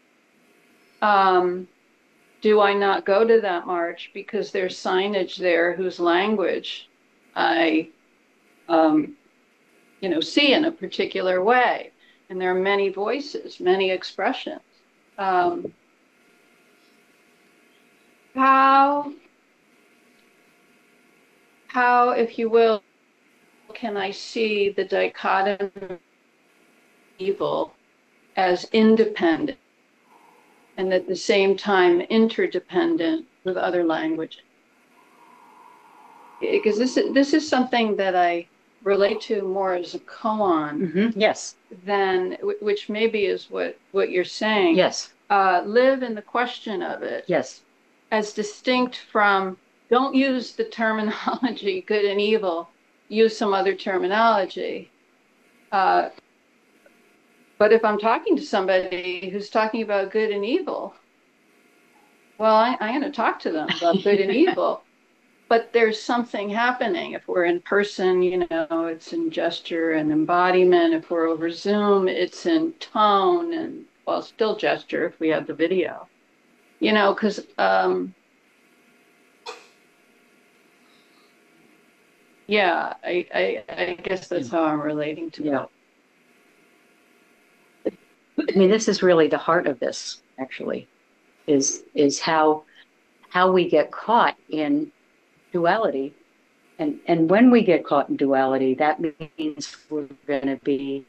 Do I not go to that march because there's signage there whose language I, see in a particular way? And there are many voices, many expressions. How, if you will, can I see the dichotomy of evil as independent and at the same time interdependent with other languages? Because this is something that I relate to more as a koan. Yes. Than, which maybe is what you're saying. Yes. Live in the question of it. Yes. As distinct from, don't use the terminology good and evil, use some other terminology. But if I'm talking to somebody who's talking about good and evil, well, I'm going to talk to them about good and evil. But there's something happening. If we're in person, it's in gesture and embodiment. If we're over Zoom, it's in tone and, well, still gesture if we have the video. Because I guess that's how I'm relating to it. I mean, this is really the heart of this, actually, is how we get caught in duality. And when we get caught in duality, that means we're going to be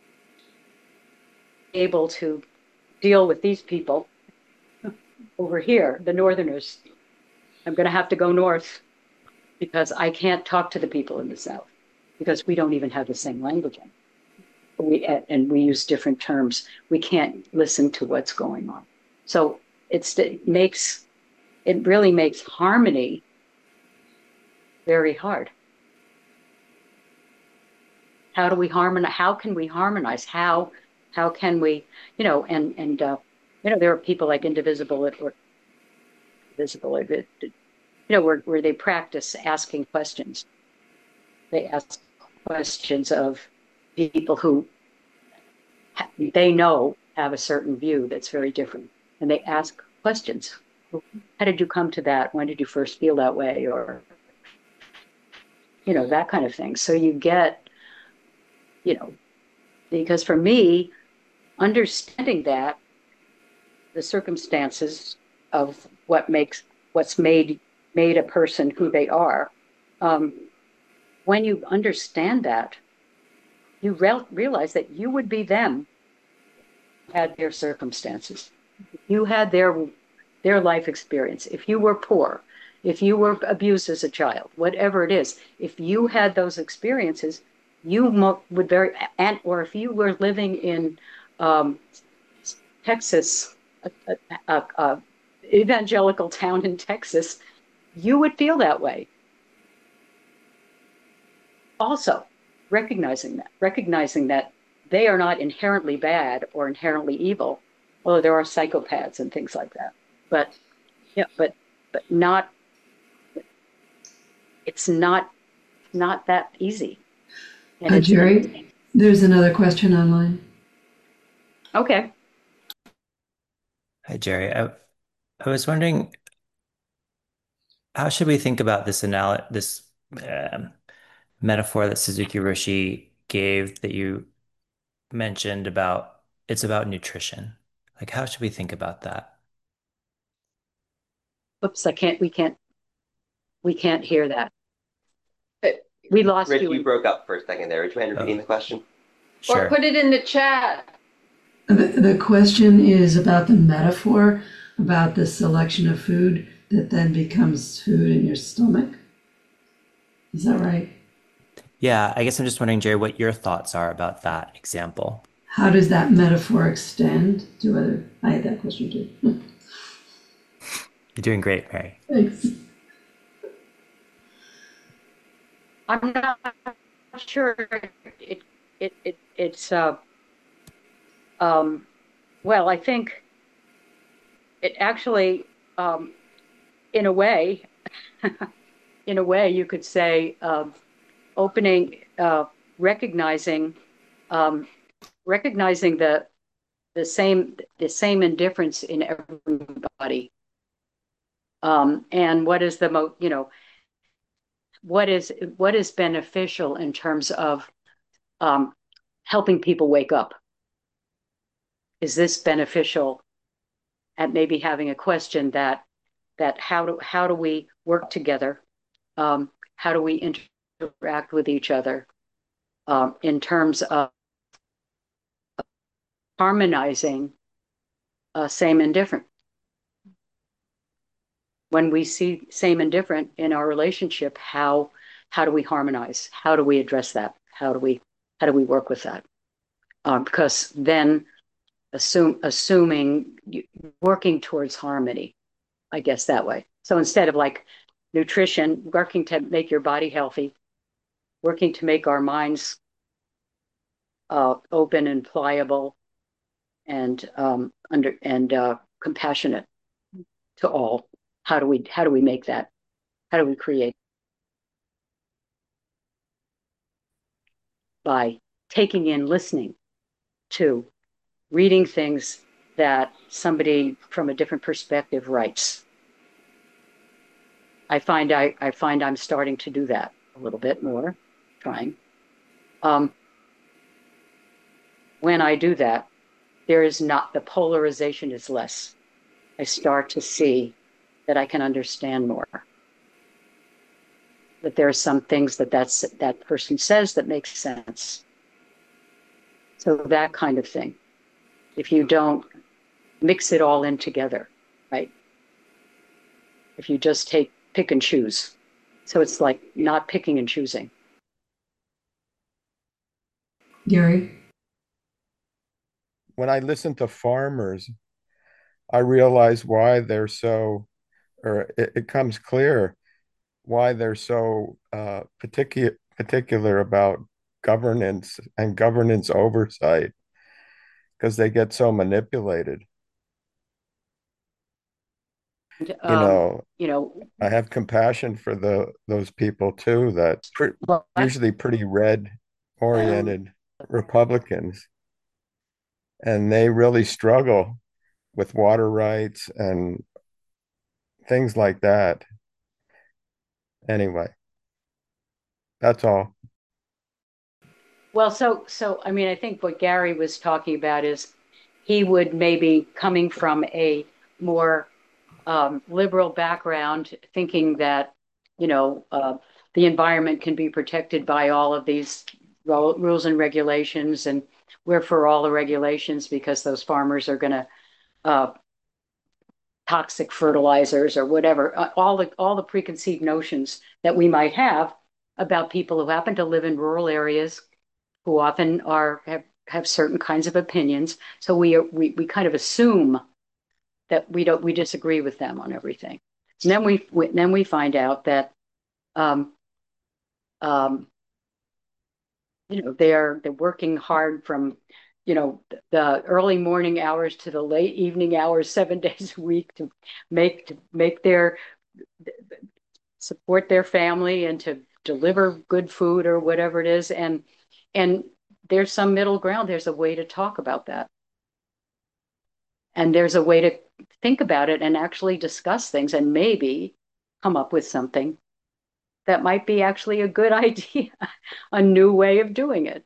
able to deal with these people over here, the Northerners. I'm going to have to go north because I can't talk to the people in the South because we don't even have the same language. And we use different terms. We can't listen to what's going on. So it really makes harmony very hard. How do we harmonize? How can we harmonize? How can we, there are people like Indivisible or Visible, where they practice asking questions. They ask questions of people who they know have a certain view that's very different. And they ask questions. How did you come to that? When did you first feel that way? Or, that kind of thing. So you get, because for me, understanding that, the circumstances of what's made a person who they are, when you understand that, you realize that you would be them had their circumstances. You had their life experience. If you were poor, if you were abused as a child, whatever it is, if you had those experiences, you would or if you were living in um, Texas, a evangelical town in Texas, you would feel that way. Also, recognizing that they are not inherently bad or inherently evil, although there are psychopaths and things like that. But yeah, but not it's not that easy. And Jerry, there's another question online. Okay. Hi, Jerry. I was wondering, how should we think about this um, metaphor that Suzuki Roshi gave that you mentioned about it's about nutrition? Like, how should we think about that? Oops, we can't hear that. We lost Rich, you. you broke up for a second there. Would you mind repeating the question? Or Sure. put it in the chat. The question is about the metaphor, about the selection of food that then becomes food in your stomach. Is that right? Yeah, I guess I'm just wondering, Jerry, what your thoughts are about that example. How does that metaphor extend to other? I had that question too. You're doing great, Mary. Thanks. I'm not sure it's well, I think it actually in a way you could say opening recognizing recognizing the same indifference in everybody, and what is what is beneficial in terms of helping people wake up. Is this beneficial at maybe having a question that how do we work together, how do we interact with each other, in terms of harmonizing same and different. When we see same and different in our relationship, how do we harmonize? How do we address that? How do we work with that? Because then assuming working towards harmony, I guess that way. So instead of like nutrition, working to make your body healthy, working to make our minds open and pliable and compassionate to all. How do we make that? How do we create? By taking in, listening to, reading things that somebody from a different perspective writes. I find I'm starting to do that a little bit more, trying. When I do that, there is not, the polarization is less. I start to see that I can understand more. That there are some things that person says that makes sense. So that kind of thing. If you don't mix it all in together, right? If you just pick and choose. So it's like not picking and choosing. Gary? When I listen to farmers, I realize why they're so, or it becomes clear why they're so particular about governance and governance oversight, because they get so manipulated. You know, I have compassion for those people too, that usually pretty red oriented Republicans, and they really struggle with water rights and things like that. Anyway, that's all. Well, so I mean, I think what Gary was talking about is he would maybe coming from a more liberal background, thinking that the environment can be protected by all of these rules and regulations, and we're for all the regulations because those farmers are going to toxic fertilizers or whatever, all the preconceived notions that we might have about people who happen to live in rural areas, who often have certain kinds of opinions. So we kind of assume that we disagree with them on everything. And then we find out that um, um, they're working hard from the early morning hours to the late evening hours, 7 days a week to make their support their family and to deliver good food or whatever it is. And there's some middle ground. There's a way to talk about that. And there's a way to think about it and actually discuss things and maybe come up with something that might be actually a good idea, a new way of doing it.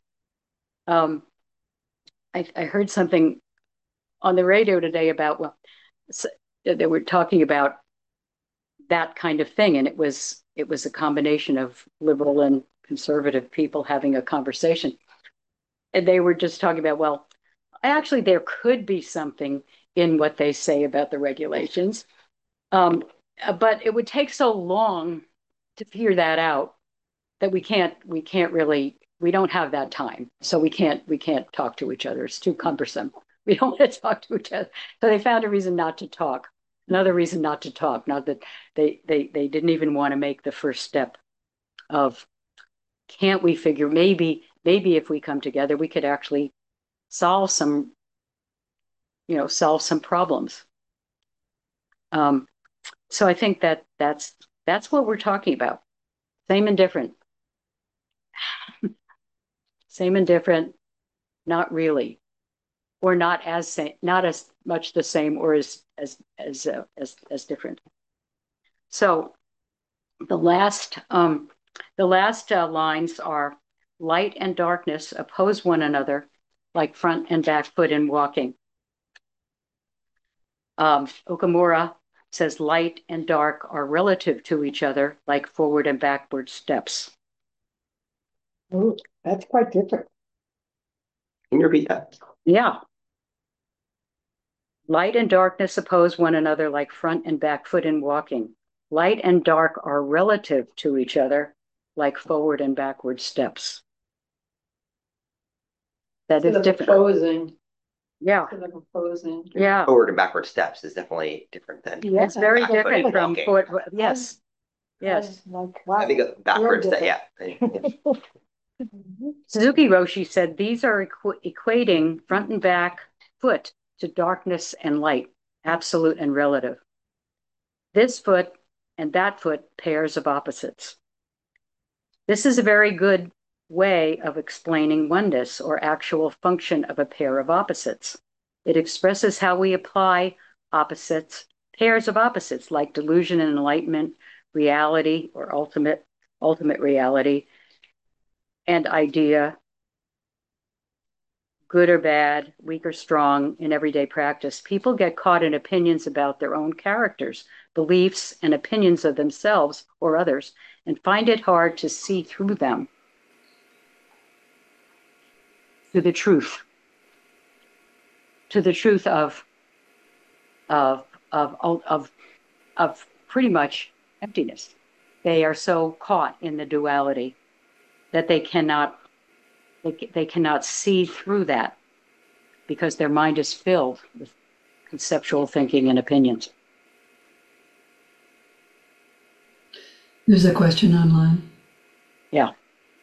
I heard something on the radio today about, they were talking about that kind of thing, and it was a combination of liberal and conservative people having a conversation, and they were just talking about, well, actually there could be something in what they say about the regulations, but it would take so long to figure that out that we don't have that time. So we can't talk to each other. It's too cumbersome. We don't want to talk to each other. So they found a reason not to talk. Another reason not to talk. Not that they didn't even want to make the first step of, can't we figure, maybe if we come together, we could actually solve some problems. So I think that's what we're talking about. Same and different. Same and different, not really, or not as much the same, or as different. So the last lines are, light and darkness oppose one another like front and back foot in walking. Okamura says light and dark are relative to each other like forward and backward steps. Ooh, that's quite different. Can you repeat that? Yeah. Light and darkness oppose one another like front and back foot in walking. Light and dark are relative to each other like forward and backward steps. That is different. Opposing. Yeah. Opposing. Yeah. Forward and backward steps is definitely different than. Yeah, it's very different from walking. Yes. Yes. Like, wow. I think backwards. Yeah. Suzuki Roshi said these are equating front and back foot to darkness and light, absolute and relative. This foot and that foot, pairs of opposites. This is a very good way of explaining oneness, or actual function of a pair of opposites. It expresses how we apply opposites, pairs of opposites, like delusion and enlightenment, reality or ultimate reality, and idea, good or bad, weak or strong, in everyday practice. People get caught in opinions about their own characters, beliefs, and opinions of themselves or others, and find it hard to see through them to the truth of pretty much emptiness. They are so caught in the duality that they cannot see through that, because their mind is filled with conceptual thinking and opinions. There's a question online. Yeah.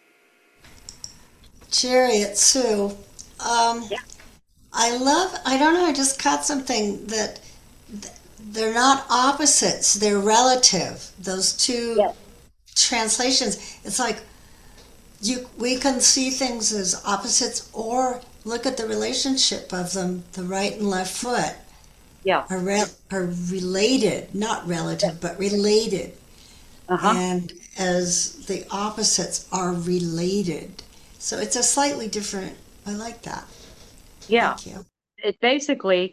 Jerry, it's Sue. Yeah. I don't know, I just caught something that they're not opposites, they're relative. Those two translations, it's like we can see things as opposites, or look at the relationship of them, the right and left foot. Yeah. Are related, not relative, but related. Uh-huh. And as the opposites are related. So it's a slightly different, I like that. Yeah. Thank you. It basically,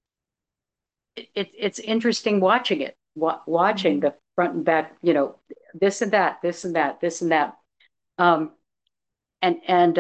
it's interesting watching it, watching the front and back, this and that, this and that, this and that. and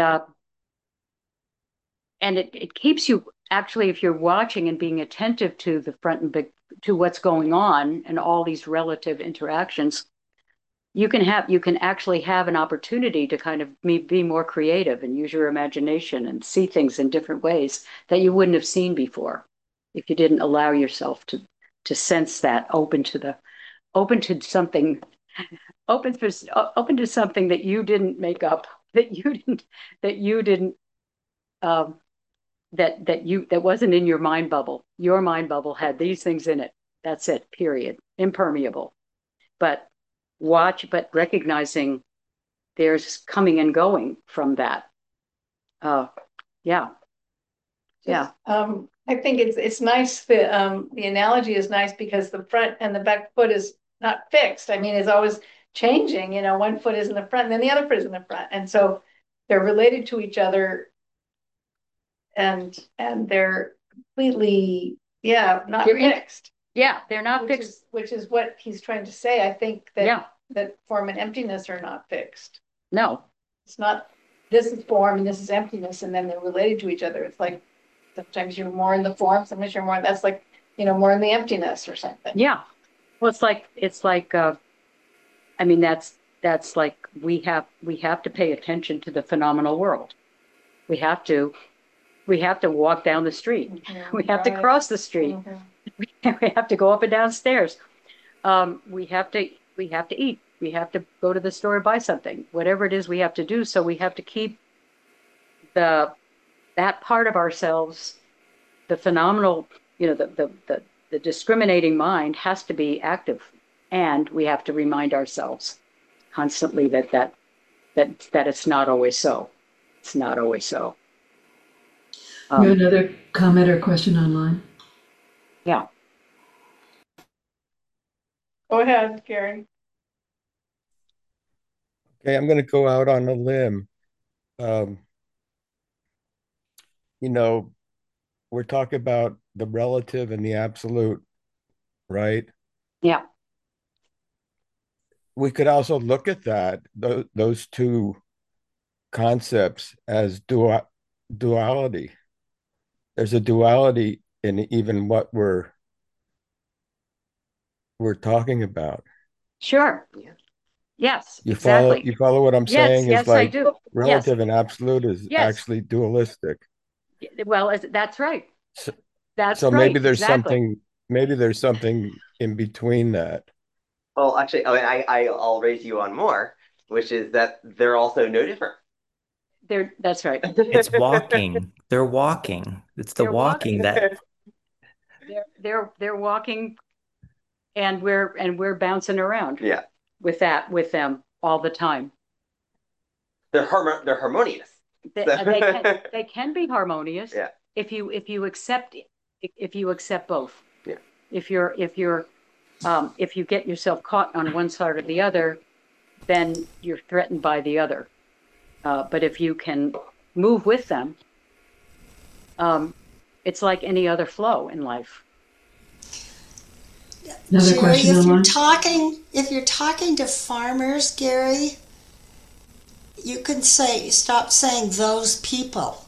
it keeps you actually, if you're watching and being attentive to the front and big to what's going on and all these relative interactions, you can actually have an opportunity to kind of be more creative and use your imagination and see things in different ways that you wouldn't have seen before if you didn't allow yourself to sense that, open to something, open to something that you didn't make up, that you didn't um, that wasn't in your mind bubble. Your mind bubble had these things in it. That's it, period. Impermeable. But recognizing there's coming and going from that. Yeah. Yeah. I think it's nice. The analogy is nice because the front and the back foot is not fixed. I mean, it's always changing. You know, one foot is in the front, and then the other foot is in the front, and so they're related to each other, and they're completely, not fixed. They're not fixed, which is what he's trying to say. I think that that form and emptiness are not fixed. No, it's not. This is form and this is emptiness, and then they're related to each other. It's like sometimes you're more in the form, sometimes you're more. That's like more in the emptiness or something. Yeah. Well, it's like. I mean, that's like we have to pay attention to the phenomenal world. We have to walk down the street. Mm-hmm. We have to cross the street. Mm-hmm. We have to go up and down stairs. We have to eat. We have to go to the store and buy something. Whatever it is we have to do. So we have to keep that part of ourselves, the phenomenal, the discriminating mind has to be active, and we have to remind ourselves constantly that it's not always so. It's not always so. You have another comment or question online? Yeah. Go ahead, Gary. Okay, I'm going to go out on a limb. We're talking about the relative and the absolute, right? Yeah. We could also look at those two concepts as duality. There's a duality in even what we're talking about. Sure. Yeah. Yes. You exactly. follow what I'm saying? Yes, is like I do. Relative and absolute is actually dualistic. Well, that's right. So right. Maybe there's something in between that. Well, actually, I'll raise you on more, which is that they're also no different. That's right. It's walking. They're walking. It's the walking that they're walking, and we're bouncing around. Yeah. With them all the time. They're harmonious. They can be harmonious. Yeah. If you accept both. Yeah. If you get yourself caught on one side or the other, then you're threatened by the other. But if you can move with them, it's like any other flow in life. Another question if you're talking to farmers, Gary, you can stop saying those people.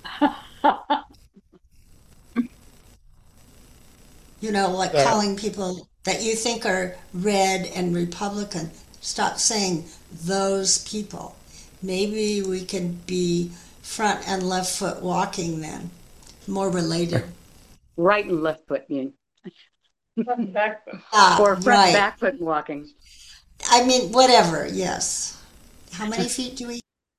Calling people that you think are red and Republican. Stop saying those people. Maybe we can be front and left foot walking then. More related. Right and left foot, you mean? Front and back foot. Or front back foot walking. I mean, whatever, yes. How many feet do we?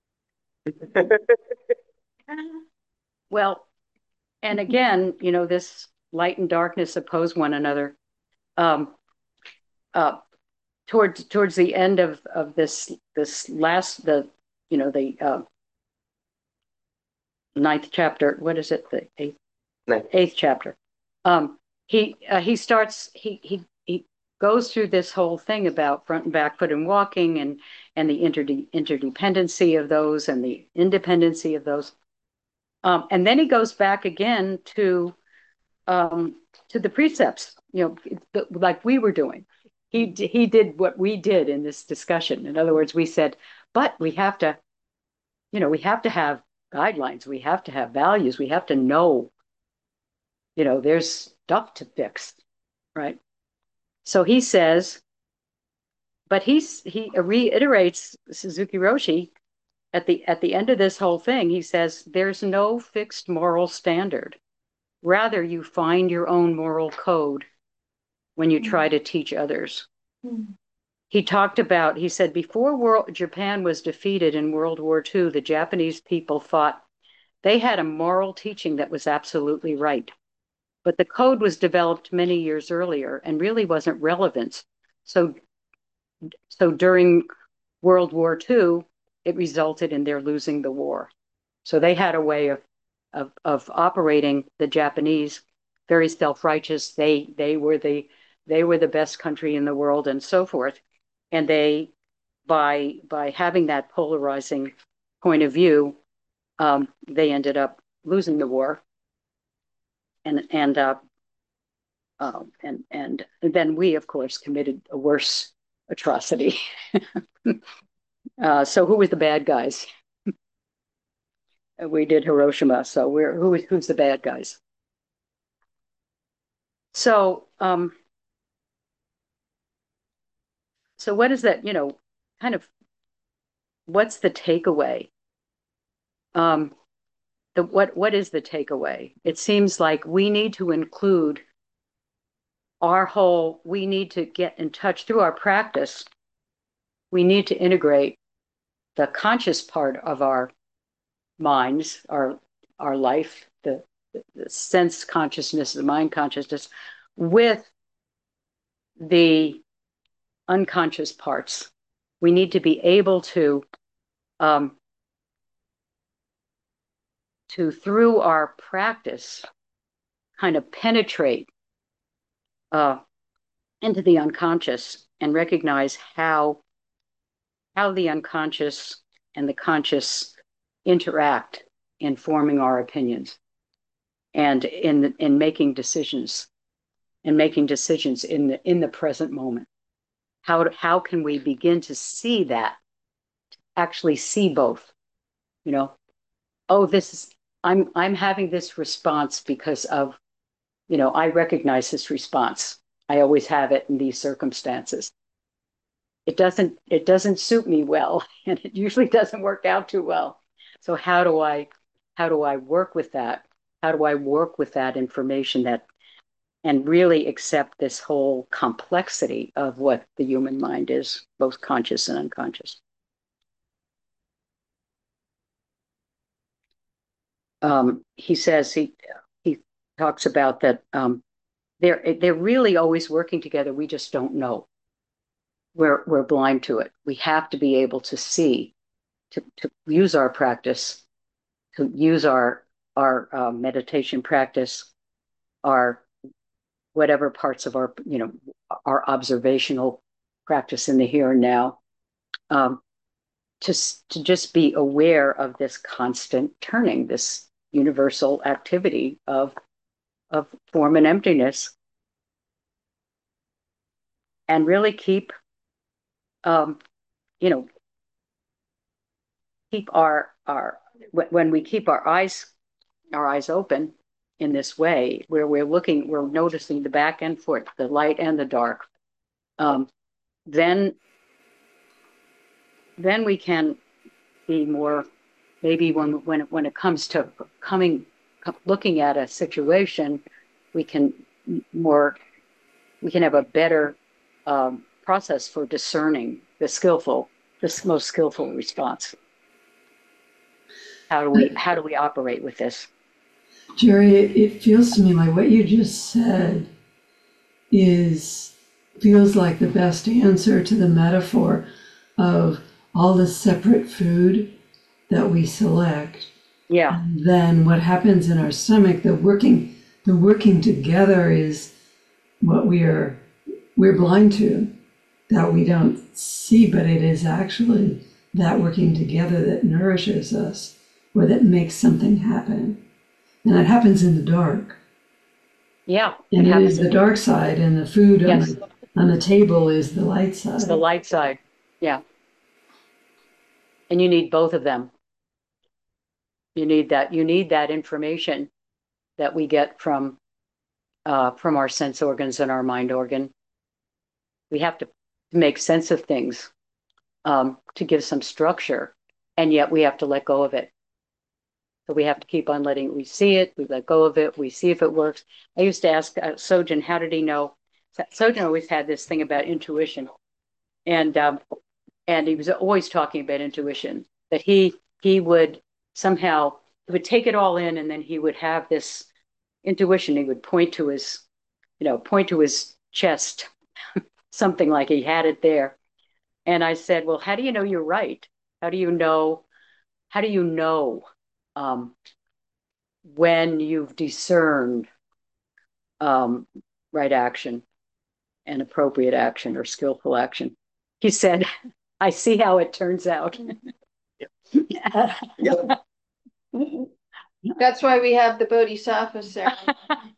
Well, and again, this light and darkness oppose one another. Towards the end of this last, the ninth chapter. What is it? The eighth chapter. He goes through this whole thing about front and back foot and walking and the interdependency of those and the independency of those. And then he goes back again to the precepts, like we were doing. He did what we did in this discussion. In other words, we said, but we have to we have to have guidelines. We have to have values. We have to know, there's stuff to fix, right? So he says, but he reiterates Suzuki Roshi at the end of this whole thing. He says there's no fixed moral standard. Rather, you find your own moral code when you try to teach others. He said, before Japan was defeated in World War II, the Japanese people thought they had a moral teaching that was absolutely right. But the code was developed many years earlier and really wasn't relevant. So during World War II, it resulted in their losing the war. So they had a way of operating, the Japanese, very self-righteous. They were the best country in the world and so forth. And they, by having that polarizing point of view, they ended up losing the war. And then we, of course, committed a worse atrocity. So who was the bad guys? We did Hiroshima. So who's the bad guys? So so what is that? Kind of what's the takeaway? What is the takeaway? It seems like we need to include we need to get in touch through our practice. We need to integrate the conscious part of our minds, our life, the sense consciousness, the mind consciousness, with the unconscious parts. We need to be able to through our practice, kind of penetrate into the unconscious and recognize how the unconscious and the conscious interact in forming our opinions and in making decisions in the present moment. How can we begin to see that, actually see both? I'm having this response because of, I recognize this response. I always have it in these circumstances. It doesn't suit me well, and it usually doesn't work out too well. So how do I work with that? How do I work with that information and really accept this whole complexity of what the human mind is, both conscious and unconscious? He says he talks about that they're really always working together. We just don't know. We're blind to it. We have to be able to see, to use our practice, to use our meditation practice, our whatever parts of our observational practice in the here and now, to just be aware of this constant turning, this universal activity of form and emptiness, and really keep when we keep our eyes open in this way, where we're noticing the back and forth, the light and the dark, then we can be more, maybe when it comes to looking at a situation, we can have a better process for discerning the most skillful response. How do we operate with this? Jerry, it feels to me like what you just said feels like the best answer to the metaphor of all the separate food that we select. Yeah. And then what happens in our stomach, the working together is what we're blind to, that we don't see, but it is actually that working together that nourishes us, or that makes something happen. And it happens in the dark. Yeah. And it is the dark side, and the food on the table is the light side. It's the light side. Yeah. And you need both of them. You need that. You need that information that we get from our sense organs and our mind organ. We have to make sense of things to give some structure, and yet we have to let go of it. So we have to keep on letting, we see it, we let go of it, we see if it works. I used to ask Sojin, how did he know? Sojin always had this thing about intuition, and he was always talking about intuition, that he would somehow, he would take it all in, and then he would have this intuition. He would point to his chest, something like he had it there. And I said, well, how do you know you're right? How do you know when you've discerned right action and appropriate action or skillful action? He said, I see how it turns out. Yep. That's why we have the Bodhisattva ceremony.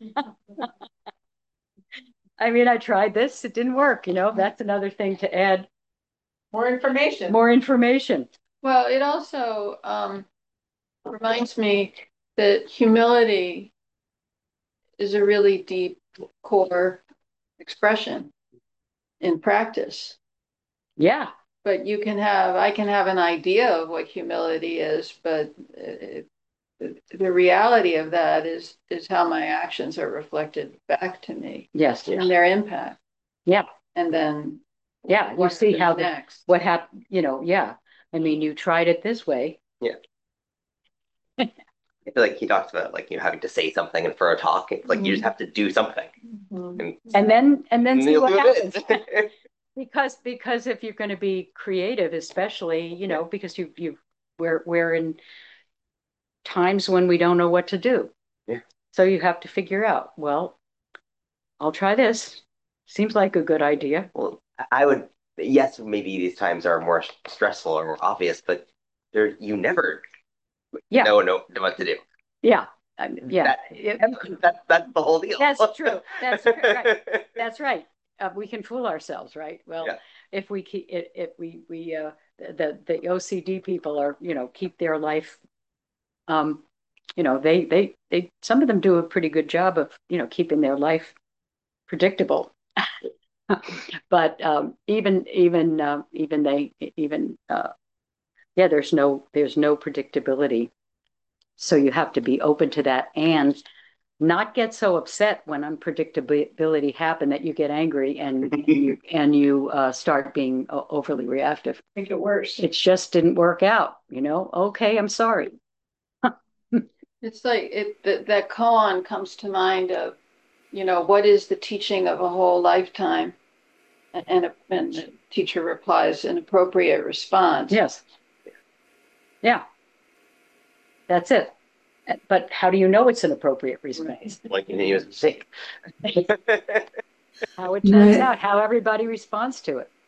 I mean, I tried this, it didn't work. That's another thing to add. More information. More information. Well, it also reminds me that humility is a really deep core expression in practice. Yeah. But I can have an idea of what humility is, but the reality of that is how my actions are reflected back to me. Yes. And their impact. Yeah. And then you see how next. What happened, yeah. I mean, you tried it this way. Yeah. I feel like he talks about having to say something, and for a talk, it's like you just have to do something. And then see what happens. It. because if you're going to be creative, especially, because we're in times when we don't know what to do. Yeah. So you have to figure out, well, I'll try this. Seems like a good idea. Well, yes, maybe these times are more stressful or more obvious, but you never know what to do. Yeah. Yeah. That's the whole deal. That's true. That's right. That's right. We can fool ourselves, right? Well, yeah. If we keep the OCD people are, keep their life, they some of them do a pretty good job of, keeping their life predictable. But there's no predictability. So you have to be open to that and not get so upset when unpredictability happen that you get angry and you start being overly reactive. Make it worse. It just didn't work out. Okay, I'm sorry. It's like that koan comes to mind of, what is the teaching of a whole lifetime? And the teacher replies, an appropriate response. Yes. Yeah. That's it. But how do you know it's an appropriate response? Like you was a mistake. How it turns out, how everybody responds to it.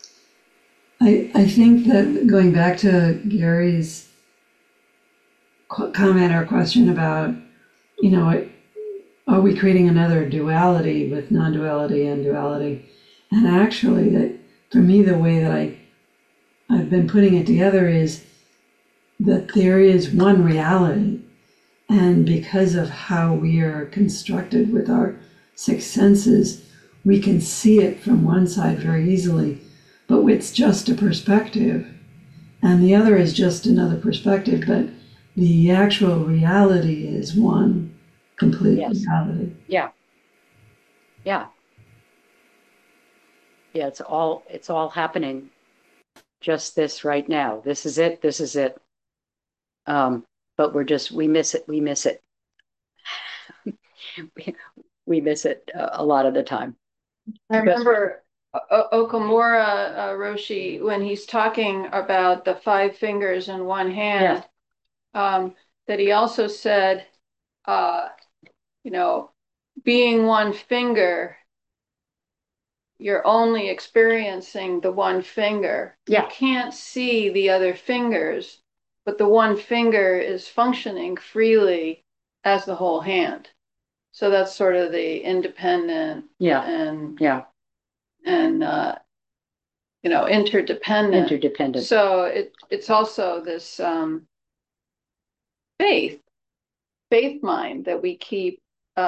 I think that going back to Gary's comment or question about, are we creating another duality with non-duality and duality? And actually, that for me, the way that I've been putting it together is that there is one reality. And because of how we are constructed with our six senses, we can see it from one side very easily, but it's just a perspective. And the other is just another perspective, but the actual reality is one complete reality. Yeah. Yeah. Yeah, it's all happening just this right now. This is it. But we miss it. We miss it. we miss it a lot of the time. I remember Okamura Roshi, when he's talking about the 5 fingers in one hand, that he also said, being one finger, you're only experiencing the one finger. Yeah. You can't see the other fingers, but the one finger is functioning freely as the whole hand. So that's sort of the independent and interdependent. Interdependent. So it's also this faith mind that we keep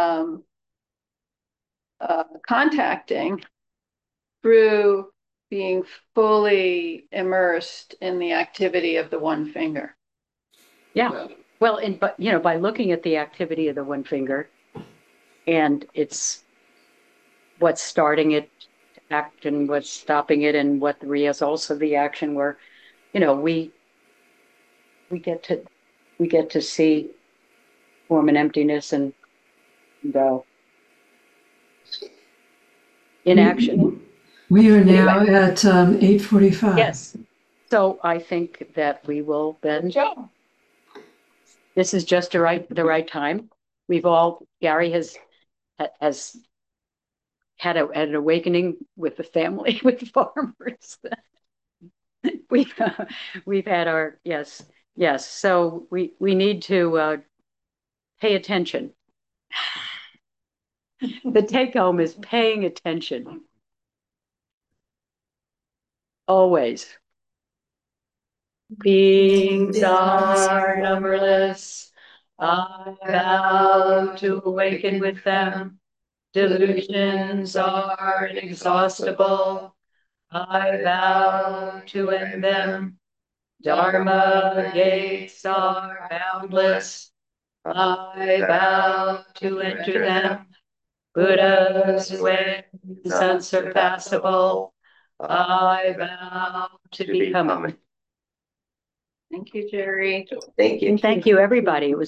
contacting through being fully immersed in the activity of the one finger. Yeah. Well, and but by looking at the activity of the one finger, and it's what's starting it to act and what's stopping it, and what the results of the action were, we get to see form and emptiness and in action. We are now at 8:45. Yes. So I think that we will then. This is just the right time. Gary has had an awakening with the family, with the farmers. we've had our yes. So we need to pay attention. The take home is paying attention. Always. Beings are numberless. I vow to awaken with them. Delusions are inexhaustible. I vow to end them. Dharma gates are boundless. I vow to enter them. Buddha's way is unsurpassable. I vow to become. Thank you, Jerry. Thank you. And thank you, everybody. It was